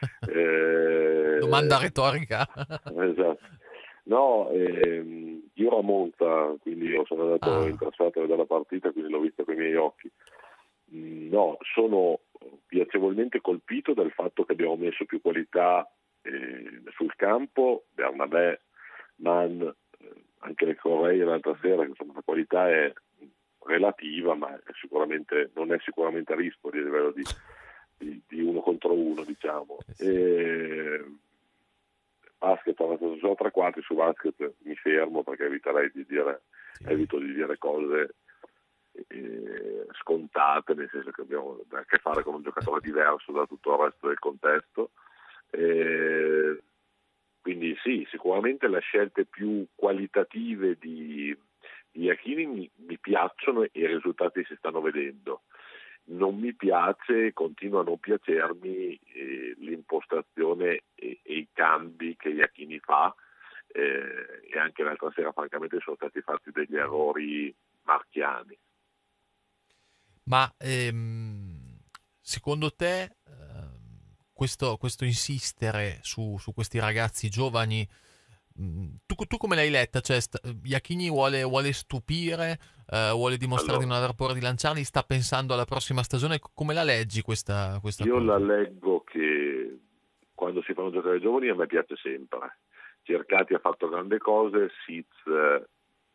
eh, Domanda retorica. Esatto. No, ehm, io ero a Monza, quindi io sono andato Ah. in trasferta a vedere la partita, quindi l'ho vista con i miei occhi. Mm, No, sono piacevolmente colpito dal fatto che abbiamo messo più qualità eh, sul campo, Bernabé, Mann, eh, anche le Correa l'altra sera, che insomma la qualità è relativa, ma è sicuramente, non è sicuramente a rischio di livello di, di, di uno contro uno, diciamo. Eh sì. E, basket, ho fatto solo tre quarti su basket, mi fermo perché eviterei di dire, Sì. evito di dire cose eh, scontate, nel senso che abbiamo a che fare con un giocatore diverso da tutto il resto del contesto. Eh, quindi sì, sicuramente le scelte più qualitative di, di Iachini mi, mi piacciono e i risultati si stanno vedendo. Non mi piace, continua a non piacermi eh, l'impostazione e, e i cambi che Iachini fa, eh, e anche l'altra sera francamente sono stati fatti degli errori marchiani. Ma ehm, secondo te ehm, questo, questo insistere su, su questi ragazzi giovani, mh, tu, tu come l'hai letta? Cioè, sta, Iachini vuole, vuole stupire, eh, vuole dimostrare Allora, di non aver paura di lanciarli, sta pensando alla prossima stagione? Come la leggi questa, questa io cosa? la leggo che quando si fanno giocare i giovani a me piace sempre. Cercati ha fatto grandi cose, Siz eh,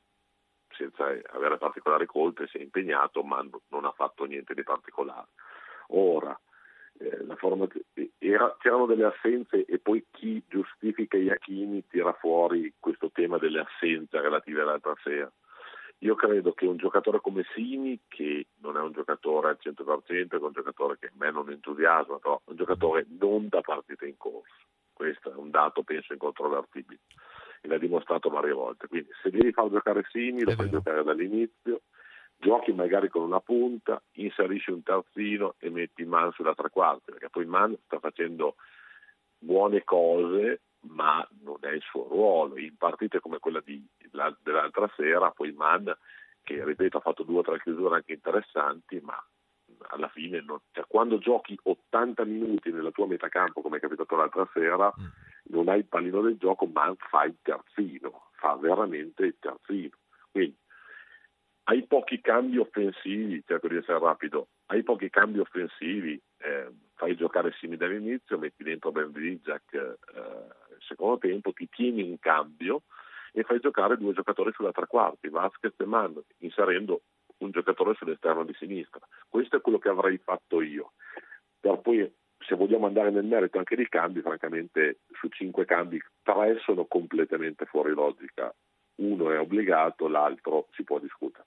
senza avere particolari colpe si è impegnato, ma non ha fatto niente di particolare. Ora, eh, la format- era, c'erano delle assenze e poi chi giustifica Iachini tira fuori questo tema delle assenze relative all'altra sera. Io credo che un giocatore come Sini, che non è un giocatore al cento per cento, è un giocatore che a me non entusiasma, però è un giocatore non da partita in corso. Questo è un dato, penso, incontrovertibile. E l'ha dimostrato varie volte. Quindi se devi far giocare Sini, lo È fai vero. giocare dall'inizio, giochi magari con una punta, inserisci un terzino e metti Mann sulla tre quarti, perché poi Mann sta facendo buone cose, ma non è il suo ruolo. In partite come quella di, la, dell'altra sera, poi Mann, che ripeto ha fatto due o tre chiusure anche interessanti, ma alla fine non, cioè, quando giochi ottanta minuti nella tua metà campo, come è capitato l'altra sera, Mm. non hai il pallino del gioco, ma fa il terzino, fa veramente il terzino. Quindi hai pochi cambi offensivi, cerco di essere rapido, hai pochi cambi offensivi, eh, fai giocare Simi dall'inizio, metti dentro Ben Vizak eh, il secondo tempo, ti tieni in cambio e fai giocare due giocatori sulla tre quarti, Vasquez e Mann, inserendo un giocatore sull'esterno di sinistra. Questo è quello che avrei fatto io. Per poi, se vogliamo andare nel merito anche dei cambi, francamente su cinque cambi tre sono completamente fuori logica. Uno è obbligato, l'altro si può discutere.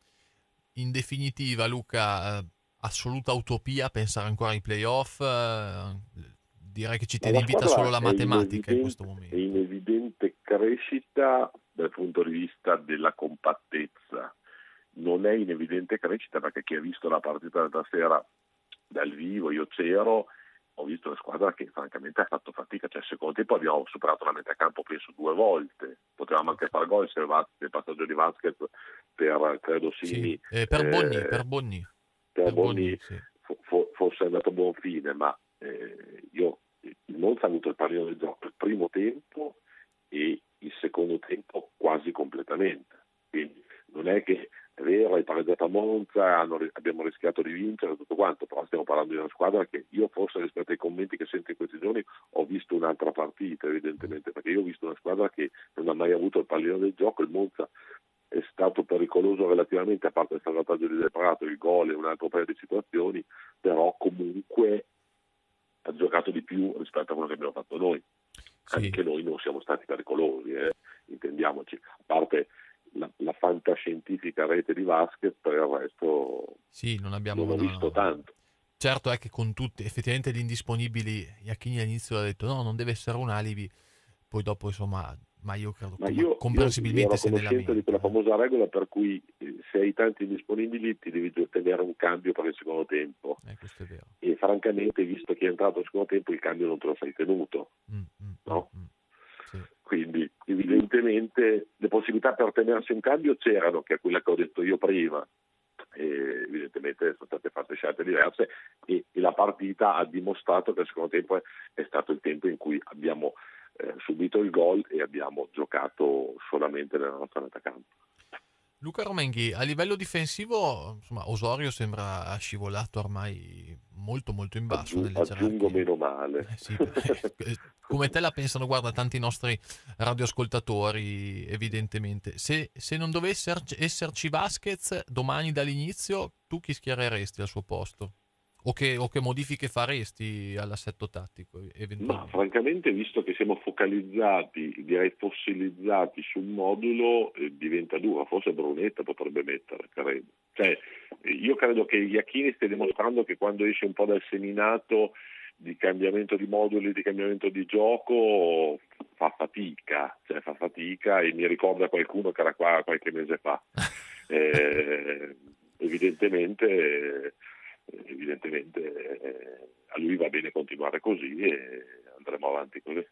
In definitiva, Luca, eh, assoluta utopia pensare ancora ai playoff. eh, direi che ci tiene in vita solo la matematica in questo momento. È in evidente crescita dal punto di vista della compattezza. Non è in evidente crescita perché chi ha visto la partita della sera dal vivo, io c'ero, ho visto una squadra che francamente ha fatto fatica. Cioè, secondo tempo abbiamo superato la metà campo penso due volte, potevamo anche fare gol se il, il passaggio di Vasquez per credo Simi Sì, eh, per Bonni, eh, per Bonni. per Per Bonni Bonni, sì. fo- fo- fosse andato a buon fine, ma eh, io il Monza ha avuto il pallino del gioco il primo tempo e il secondo tempo quasi completamente, quindi non è che è vero, hai pareggiato a Monza, hanno, abbiamo rischiato di vincere tutto quanto, però stiamo parlando di una squadra che io forse rispetto ai commenti che sento in questi giorni ho visto un'altra partita evidentemente, perché io ho visto una squadra che non ha mai avuto il pallino del gioco. Il Monza è stato pericoloso relativamente, a parte il salvataggio di Del Prato, il gol e un altro paio di situazioni, però comunque ha giocato di più rispetto a quello che abbiamo fatto noi. Sì. Anche noi non siamo stati pericolosi, eh, intendiamoci, a parte la, la fantascientifica rete di Vasquez, per il resto Sì, non abbiamo non ho no, visto no. tanto. Certo è che con tutti, effettivamente gli indisponibili, Iachini all'inizio ha detto no, non deve essere un alibi, poi dopo insomma Ma io credo Ma che io, comprensibilmente io se ero ne conoscente di quella lamenta. famosa regola per cui eh, se hai tanti indisponibili ti devi ottenere un cambio per il secondo tempo. Eh, questo è vero. E francamente, visto che è entrato al secondo tempo, il cambio non te lo sei tenuto. Mm, mm, no? mm, mm. Sì. Quindi evidentemente le possibilità per tenersi un cambio c'erano, che è quella che ho detto io prima. E evidentemente sono state fatte scelte diverse e, e la partita ha dimostrato che il secondo tempo è, è stato il tempo in cui abbiamo eh, subito il gol e abbiamo giocato solamente nella nostra metà campo. Luca Romenghi, a livello difensivo, insomma, Osorio sembra scivolato ormai molto molto in basso Aggiung- nelle aggiungo gerarchie. meno male. Eh sì, eh, come te la pensano, guarda, tanti nostri radioascoltatori, evidentemente. Se, se non dovesse er- esserci Vasquez domani dall'inizio, tu chi schiereresti al suo posto? O che, o che modifiche faresti all'assetto tattico? Ma Eventualmente? francamente, visto che siamo focalizzati, direi fossilizzati su un modulo, eh, diventa dura. Forse Brunetta potrebbe mettere, credo. Cioè, io credo che Iachini stia dimostrando che quando esce un po' dal seminato di cambiamento di moduli, di cambiamento di gioco, fa fatica, cioè fa fatica e mi ricorda qualcuno che era qua qualche mese fa. Eh, evidentemente, evidentemente eh, a lui va bene continuare così e andremo avanti così.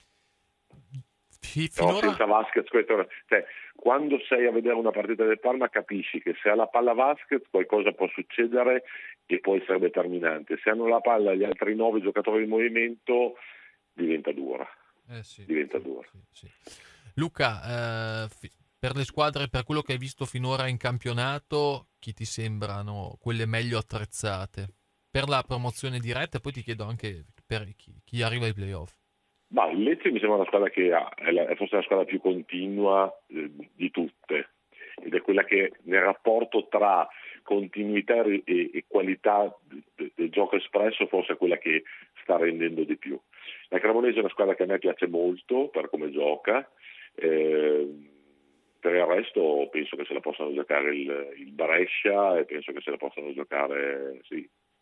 Fi- Però finora... senza Vasquez, questo, cioè, quando sei a vedere una partita del Parma capisci che se ha la palla Vasquez qualcosa può succedere e può essere determinante. Se hanno la palla gli altri nove giocatori di movimento diventa dura. Eh sì, diventa sì, dura. sì, sì. Luca, eh, fi- per le squadre, per quello che hai visto finora in campionato, chi ti sembrano quelle meglio attrezzate per la promozione diretta? E poi ti chiedo anche per chi, chi arriva ai playoff. Ma il Lecce mi sembra una squadra che ha, è, la, è forse la squadra più continua eh, di tutte ed è quella che nel rapporto tra continuità e, e qualità del, del gioco espresso forse è quella che sta rendendo di più. La Cremonese è una squadra che a me piace molto per come gioca, eh, per il resto penso che se la possano giocare il, il Brescia e penso che se la possano giocare, sì,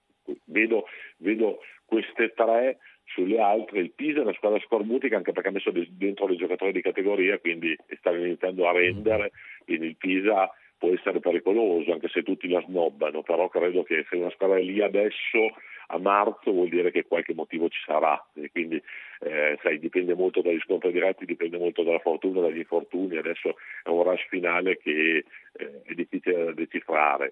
vedo, vedo queste tre sulle altre. Il Pisa è una squadra scorbutica anche perché ha messo dentro dei giocatori di categoria, quindi sta iniziando a rendere, quindi il Pisa può essere pericoloso anche se tutti la snobbano, però credo che se una squadra è lì adesso a marzo vuol dire che qualche motivo ci sarà e quindi eh, sai, dipende molto dagli scontri diretti, dipende molto dalla fortuna, dagli infortuni. Adesso è un rush finale che eh, è difficile da decifrare.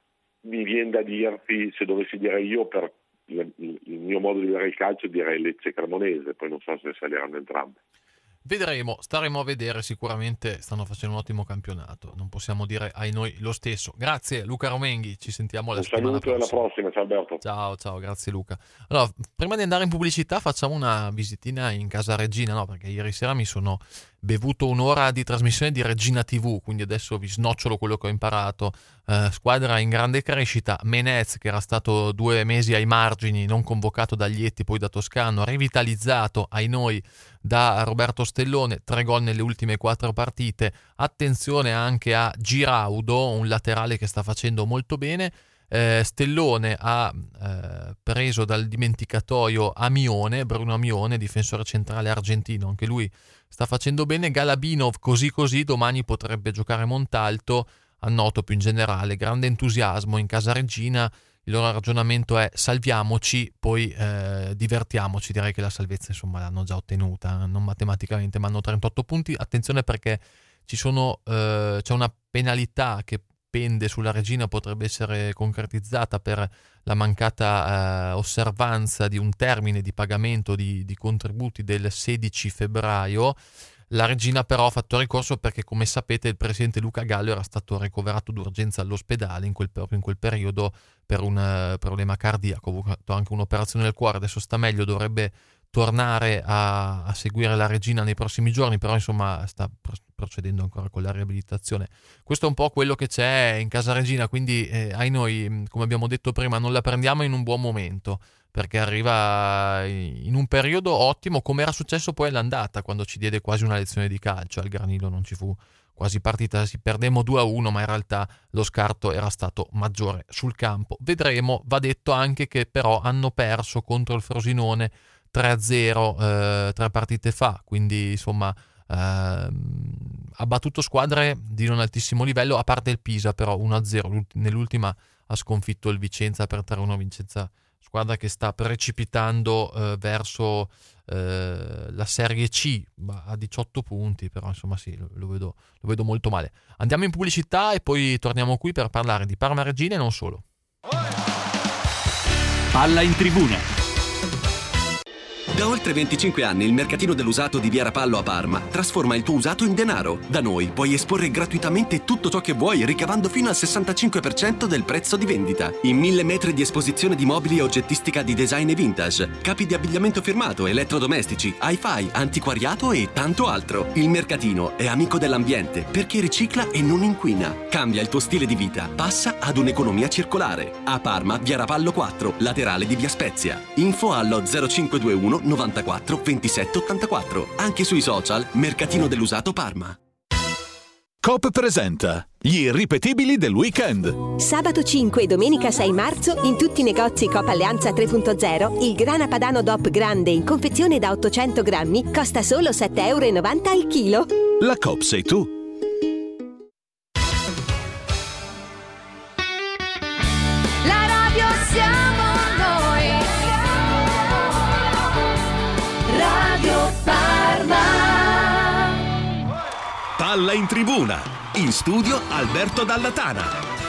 Mi viene da dirti, se dovessi dire io per il, il mio modo di vedere il calcio, direi Lecce Cremonese, poi non so se saliranno entrambe. Vedremo, staremo a vedere, sicuramente stanno facendo un ottimo campionato, non possiamo dire ai noi lo stesso. Grazie Luca Romenghi, ci sentiamo la Un settimana saluto e prossima. alla prossima, ciao Alberto. Ciao, ciao, grazie Luca. Allora, prima di andare in pubblicità facciamo una visitina in casa Regina, no? Perché ieri sera mi sono bevuto un'ora di trasmissione di Regina tivù, quindi adesso vi snocciolo quello che ho imparato. Eh, squadra in grande crescita, Menez che era stato due mesi ai margini, non convocato dagli Etti, poi da Toscano, rivitalizzato ai noi da Roberto Stellone, tre gol nelle ultime quattro partite. Attenzione anche a Giraudo, un laterale che sta facendo molto bene. Eh, Stellone ha eh, preso dal dimenticatoio Amione, Bruno Amione, difensore centrale argentino, anche lui sta facendo bene. Galabinov così così, domani potrebbe giocare Montalto. Annoto più in generale grande entusiasmo in casa Regina. Il loro ragionamento è salviamoci, poi eh, divertiamoci. Direi che la salvezza insomma l'hanno già ottenuta, non matematicamente, ma hanno trentotto punti. Attenzione perché ci sono eh, c'è una penalità che pende sulla Regina, potrebbe essere concretizzata per la mancata eh, osservanza di un termine di pagamento di, di contributi del sedici febbraio. La Regina però ha fatto ricorso perché, come sapete, il presidente Luca Gallo era stato ricoverato d'urgenza all'ospedale in quel, proprio in quel periodo per un uh, problema cardiaco, ha avuto anche un'operazione del cuore, adesso sta meglio, dovrebbe tornare a, a seguire la Regina nei prossimi giorni, però insomma sta procedendo ancora con la riabilitazione. Questo è un po' quello che c'è in casa Regina, quindi eh, ai noi, come abbiamo detto prima, non la prendiamo in un buon momento, perché arriva in un periodo ottimo, come era successo poi all'andata, quando ci diede quasi una lezione di calcio. Al Granilo non ci fu quasi partita, si perdemmo due a uno, ma in realtà lo scarto era stato maggiore sul campo. Vedremo. Va detto anche che però hanno perso contro il Frosinone tre a zero eh, tre partite fa, quindi insomma ehm, ha battuto squadre di non altissimo livello, a parte il Pisa, però uno a zero nell'ultima ha sconfitto il Vicenza per tre a uno. Vicenza, squadra che sta precipitando eh, verso eh, la Serie C, a diciotto punti, però insomma sì, lo, lo, vedo, lo vedo molto male. Andiamo in pubblicità e poi torniamo qui per parlare di Parma Regina e non solo. Palla in tribuna. Da oltre venticinque anni il mercatino dell'usato di Via Rapallo a Parma trasforma il tuo usato in denaro. Da noi puoi esporre gratuitamente tutto ciò che vuoi, ricavando fino al sessantacinque per cento del prezzo di vendita. In mille metri di esposizione di mobili e oggettistica di design e vintage, capi di abbigliamento firmato, elettrodomestici, hi-fi, antiquariato e tanto altro. Il mercatino è amico dell'ambiente perché ricicla e non inquina. Cambia il tuo stile di vita, passa ad un'economia circolare. A Parma, Via Rapallo quattro, laterale di Via Spezia. Info allo zero cinque due uno novantaquattro ventisette ottantaquattro. Anche sui social Mercatino dell'usato Parma. Coop presenta gli irripetibili del weekend. Sabato cinque e domenica sei marzo in tutti i negozi Coop Alleanza tre punto zero il grana padano D O P grande in confezione da ottocento grammi costa solo sette virgola novanta euro al chilo. La Coop sei tu. La radio siamo noi. Radio Parma. Palla in tribuna. In studio Alberto Dallatana.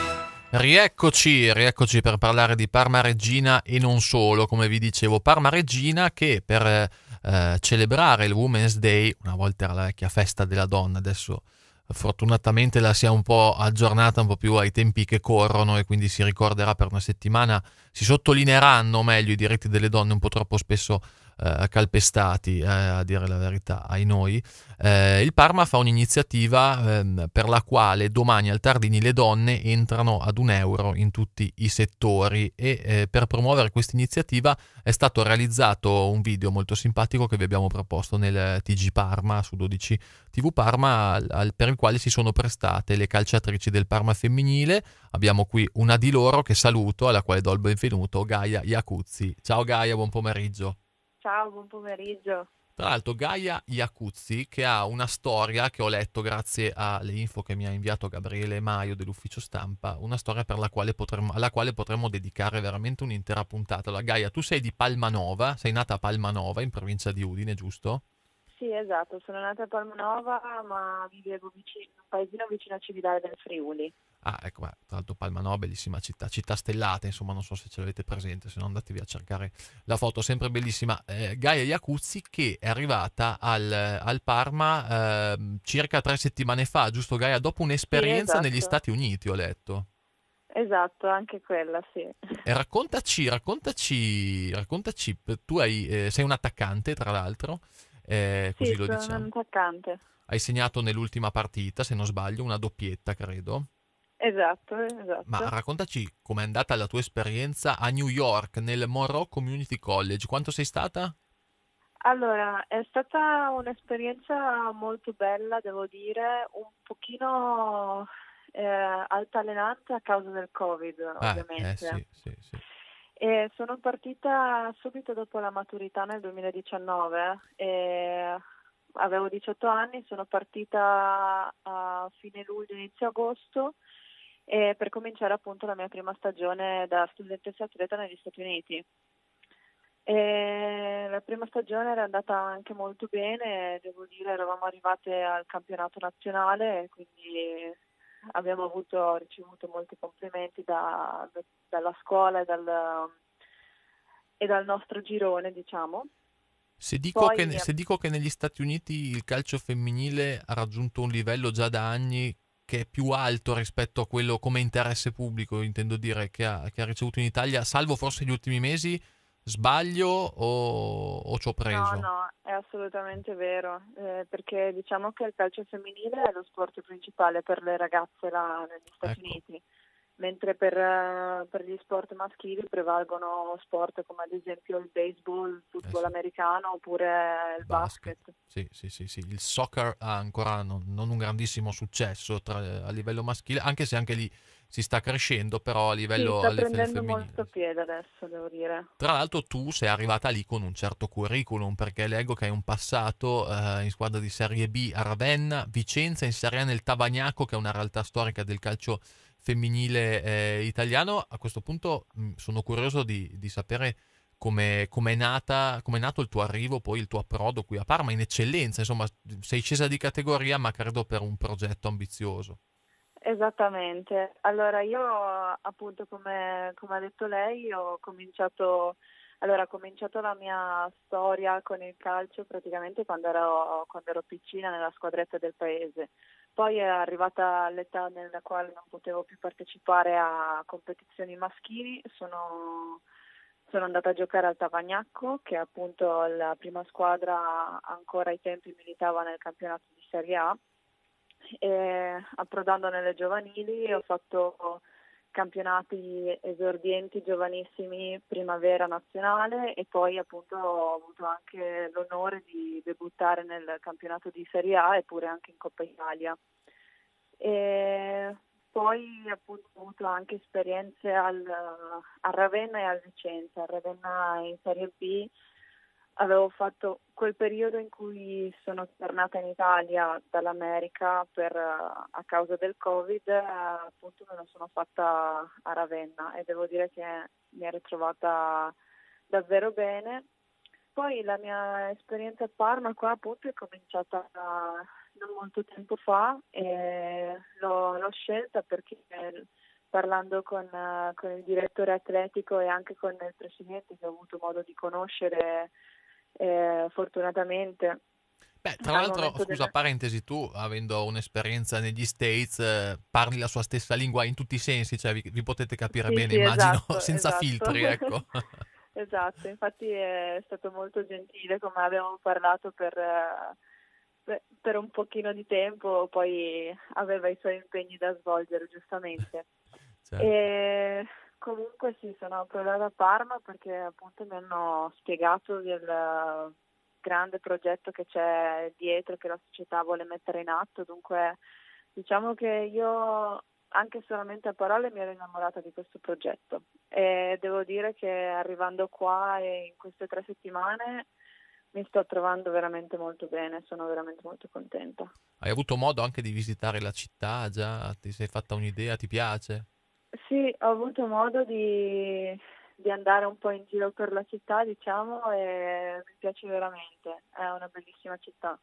Rieccoci, rieccoci per parlare di Parma Regina e non solo, come vi dicevo. Parma Regina che per eh, celebrare il Women's Day, una volta era la vecchia festa della donna, adesso fortunatamente la si è un po' aggiornata un po' più ai tempi che corrono e quindi si ricorderà per una settimana, si sottolineeranno meglio i diritti delle donne un po' troppo spesso eh, calpestati, eh, a dire la verità, ai noi. Eh, il Parma fa un'iniziativa eh, per la quale domani al Tardini le donne entrano ad un euro in tutti i settori e eh, per promuovere questa iniziativa è stato realizzato un video molto simpatico che vi abbiamo proposto nel T G Parma su dodici T V Parma, al, al, per il quale si sono prestate le calciatrici del Parma femminile. Abbiamo qui una di loro che saluto, alla quale do il benvenuto, Gaia Iacuzzi. Ciao Gaia, buon pomeriggio. Ciao, buon pomeriggio. Tra l'altro Gaia Iacuzzi, che ha una storia che ho letto grazie alle info che mi ha inviato Gabriele Maio dell'ufficio stampa, una storia per la quale potremmo, alla quale potremmo dedicare veramente un'intera puntata. Allora, Gaia, tu sei di Palmanova, sei nata a Palmanova in provincia di Udine, giusto? Sì, esatto, sono nata a Palmanova, ma vivevo vicino, in un paesino vicino a Cividale del Friuli. Ah, ecco, tra l'altro Palmanova, bellissima città, città stellata, insomma, non so se ce l'avete presente, se no andatevi a cercare la foto, sempre bellissima. Eh, Gaia Iacuzzi che è arrivata al, al Parma eh, circa tre settimane fa, giusto Gaia? Dopo un'esperienza sì, esatto. negli Stati Uniti, ho letto. Esatto, anche quella, sì. E raccontaci, raccontaci, raccontaci, tu hai, eh, sei un attaccante, tra l'altro, eh, così sì, lo sono diciamo. un attaccante. Hai segnato nell'ultima partita, se non sbaglio, una doppietta, credo. Esatto, esatto. Ma raccontaci com'è andata la tua esperienza a New York, nel Monroe Community College. Quanto sei stata? Allora, è stata un'esperienza molto bella, devo dire, un pochino eh, altalenante a causa del Covid, ah, ovviamente. Eh, sì, sì, sì. E sono partita subito dopo la maturità nel duemiladiciannove e avevo diciotto anni, sono partita a fine luglio, inizio agosto e per cominciare appunto la mia prima stagione da studentessa atleta negli Stati Uniti. E la prima stagione era andata anche molto bene, devo dire, eravamo arrivate al campionato nazionale, quindi abbiamo avuto, ricevuto molti complimenti da, da, dalla scuola e dal, e dal nostro girone, diciamo. Se dico, Poi, che, se dico che negli Stati Uniti il calcio femminile ha raggiunto un livello già da anni che è più alto rispetto a quello come interesse pubblico, intendo dire, che ha, che ha ricevuto in Italia, salvo forse gli ultimi mesi, sbaglio o, o ci ho preso? No, no, è assolutamente vero, eh, perché diciamo che il calcio femminile è lo sport principale per le ragazze là negli Stati ecco. Uniti. mentre per, eh, per gli sport maschili prevalgono sport come ad esempio il baseball, il football Eh sì. americano oppure il basket. Sì, sì, sì, sì. Il soccer ha ancora non, non un grandissimo successo tra- a livello maschile, anche se anche lì si sta crescendo, però a Sì, livello sta alle fe- prendendo femminile. molto piede adesso, devo dire. Tra l'altro tu sei arrivata lì con un certo curriculum, perché leggo che hai un passato eh, in squadra di Serie B a Ravenna, Vicenza, in Serie A nel Tavagnacco, che è una realtà storica del calcio femminile eh, italiano. A questo punto mh, sono curioso di, di sapere come è nata, come è nato il tuo arrivo, poi il tuo approdo qui a Parma in eccellenza. Insomma, sei scesa di categoria, ma credo per un progetto ambizioso. Esattamente. Allora io appunto come, come ha detto lei ho cominciato allora ho cominciato la mia storia con il calcio praticamente quando ero, quando ero piccina nella squadretta del paese. Poi è arrivata l'età nella quale non potevo più partecipare a competizioni maschili, sono, sono andata a giocare al Tavagnacco, che è appunto la prima squadra ancora ai tempi militava nel campionato di Serie A. E approdando nelle giovanili ho fatto campionati esordienti giovanissimi, primavera nazionale, e poi appunto ho avuto anche l'onore di debuttare nel campionato di Serie A e pure anche in Coppa Italia. E poi appunto ho avuto anche esperienze al, a Ravenna e al Vicenza. A Ravenna in Serie B avevo fatto quel periodo in cui sono tornata in Italia dall'America per, a causa del Covid, eh, appunto me la sono fatta a Ravenna e devo dire che mi ero trovata davvero bene. Poi la mia esperienza a Parma qua appunto è cominciata non molto tempo fa e l'ho, l'ho scelta perché parlando con, con il direttore atletico e anche con il presidente che ho avuto modo di conoscere Eh, fortunatamente. Beh, tra l'altro, scusa, della... parentesi, tu avendo un'esperienza negli States eh, parli la sua stessa lingua in tutti i sensi, cioè vi, vi potete capire sì, bene, sì, immagino, esatto, senza esatto. filtri, ecco. Esatto, infatti è stato molto gentile, come avevamo parlato per, eh, per un pochino di tempo, poi aveva i suoi impegni da svolgere, giustamente. Certo. E comunque sì, sono approdata a Parma perché appunto mi hanno spiegato del grande progetto che c'è dietro, che la società vuole mettere in atto, dunque diciamo che io anche solamente a parole mi ero innamorata di questo progetto e devo dire che arrivando qua e in queste tre settimane mi sto trovando veramente molto bene, sono veramente molto contenta. Hai avuto modo anche di visitare la città già? Ti sei fatta un'idea? Ti piace? Sì, ho avuto modo di, di andare un po' in giro per la città, diciamo, e mi piace veramente, è una bellissima città.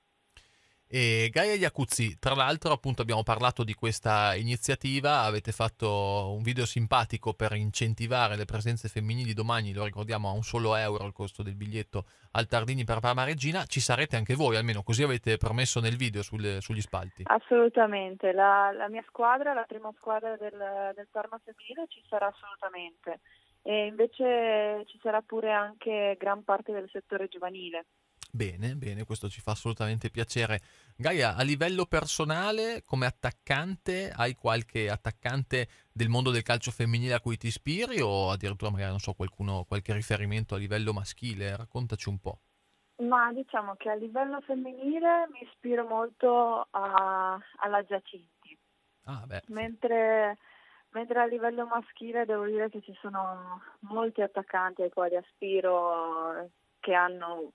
E Gaia Iacuzzi, tra l'altro appunto abbiamo parlato di questa iniziativa, avete fatto un video simpatico per incentivare le presenze femminili domani, lo ricordiamo a un solo euro il costo del biglietto al Tardini per Parma Regina, ci sarete anche voi, almeno così avete promesso nel video sulle, sugli spalti. Assolutamente, la, la mia squadra, la prima squadra del, del Parma femminile ci sarà assolutamente e invece ci sarà pure anche gran parte del settore giovanile. Bene, bene, questo ci fa assolutamente piacere. Gaia, a livello personale, come attaccante, hai qualche attaccante del mondo del calcio femminile a cui ti ispiri o addirittura magari, non so, qualcuno, qualche riferimento a livello maschile? Raccontaci un po'. Ma diciamo che a livello femminile mi ispiro molto a, alla Giacinti, ah, beh, mentre, mentre a livello maschile devo dire che ci sono molti attaccanti ai quali aspiro che hanno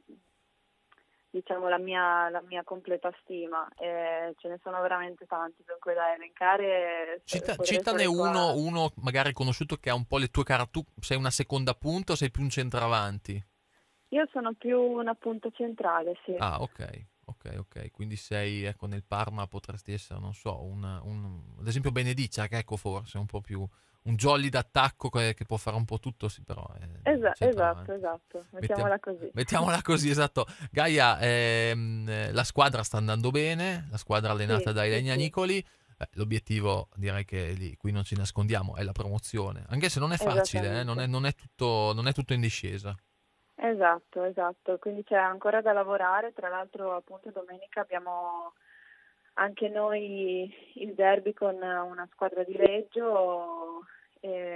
diciamo la mia, la mia completa stima, e ce ne sono veramente tanti, dunque da elencare. Cita, citane uno, uno magari conosciuto che ha un po' le tue caratteristiche. Tu sei una seconda punta o sei più un centravanti? Io sono più una punta centrale, sì. Ah, ok, ok, ok, quindi sei, ecco, nel Parma potresti essere, non so, un, un ad esempio Benediccia, che ecco forse un po' più un jolly d'attacco che, che può fare un po' tutto, sì, però è Esa- esatto, esatto, mettiamola Mettiamo, così. Mettiamola così, esatto. Gaia, ehm, la squadra sta andando bene, la squadra allenata Sì, da Ilenia sì, sì. Nicoli, eh, l'obiettivo direi che lì, qui non ci nascondiamo, è la promozione, anche se non è facile, eh, non, è, non, è tutto, non è tutto in discesa. Esatto, esatto, quindi c'è ancora da lavorare, tra l'altro appunto domenica abbiamo anche noi il derby con una squadra di Reggio. E...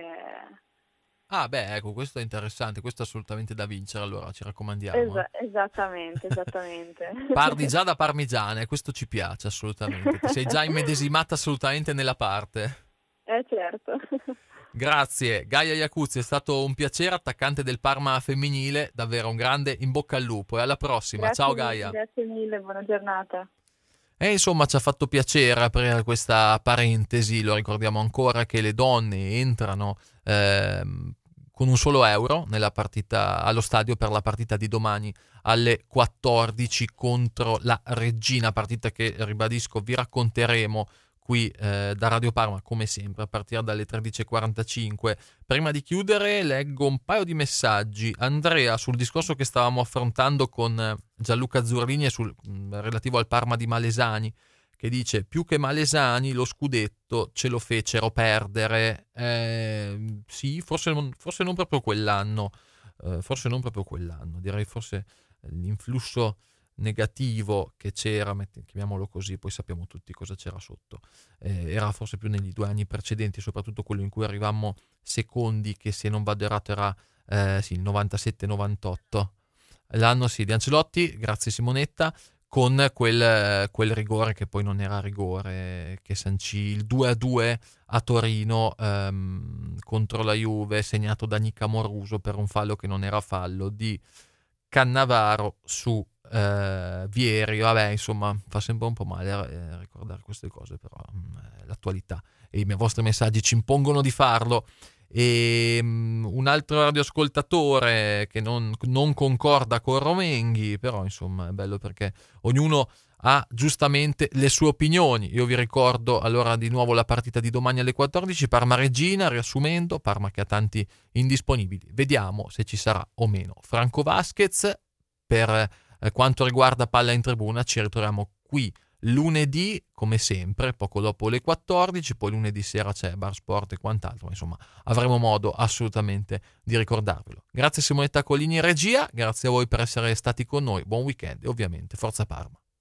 Ah beh, ecco, questo è interessante, questo è assolutamente da vincere, allora ci raccomandiamo. Esa- esattamente, esattamente. Parli già da parmigiana e questo ci piace assolutamente, ti sei già immedesimata assolutamente nella parte. Eh certo. Grazie, Gaia Iacuzzi, è stato un piacere, attaccante del Parma femminile, davvero un grande in bocca al lupo e alla prossima. Grazie Ciao mille, Gaia. Grazie mille, buona giornata. E insomma ci ha fatto piacere aprire questa parentesi, lo ricordiamo ancora che le donne entrano ehm, con un solo euro nella partita, allo stadio per la partita di domani alle quattordici contro la Reggina, partita che ribadisco vi racconteremo qui eh, da Radio Parma come sempre a partire dalle tredici e quarantacinque. Prima di chiudere leggo un paio di messaggi. Andrea, sul discorso che stavamo affrontando con Gianluca Zurlini e sul, mh, relativo al Parma di Malesani, che dice più che Malesani lo scudetto ce lo fecero perdere. Eh, sì, forse non, forse non proprio quell'anno, eh, forse non proprio quell'anno, direi forse l'influsso negativo che c'era, chiamiamolo così, poi sappiamo tutti cosa c'era sotto, eh, era forse più negli due anni precedenti, soprattutto quello in cui arrivammo secondi, che se non vado errato era eh, sì, il novantasette novantotto, l'anno sì di Ancelotti, grazie Simonetta, con quel, quel rigore che poi non era rigore, che sancì il due a due a Torino ehm, contro la Juve, segnato da Nica Moruso per un fallo che non era fallo di Cannavaro su Uh, Vieri. Vabbè, insomma, fa sempre un po' male eh, ricordare queste cose, però mh, l'attualità e i vostri messaggi ci impongono di farlo. E mh, un altro radioascoltatore che non, non concorda con Romenghi, però insomma è bello perché ognuno ha giustamente le sue opinioni. Io vi ricordo allora di nuovo la partita di domani alle quattordici, Parma-Reggina, riassumendo, Parma che ha tanti indisponibili, vediamo se ci sarà o meno Franco Vasquez. Per Eh, quanto riguarda Palla in Tribuna ci ritroviamo qui lunedì come sempre poco dopo le quattordici, poi lunedì sera c'è Bar Sport e quant'altro, insomma avremo modo assolutamente di ricordarvelo. Grazie Simonetta Colini in regia, grazie a voi per essere stati con noi, buon weekend e ovviamente Forza Parma.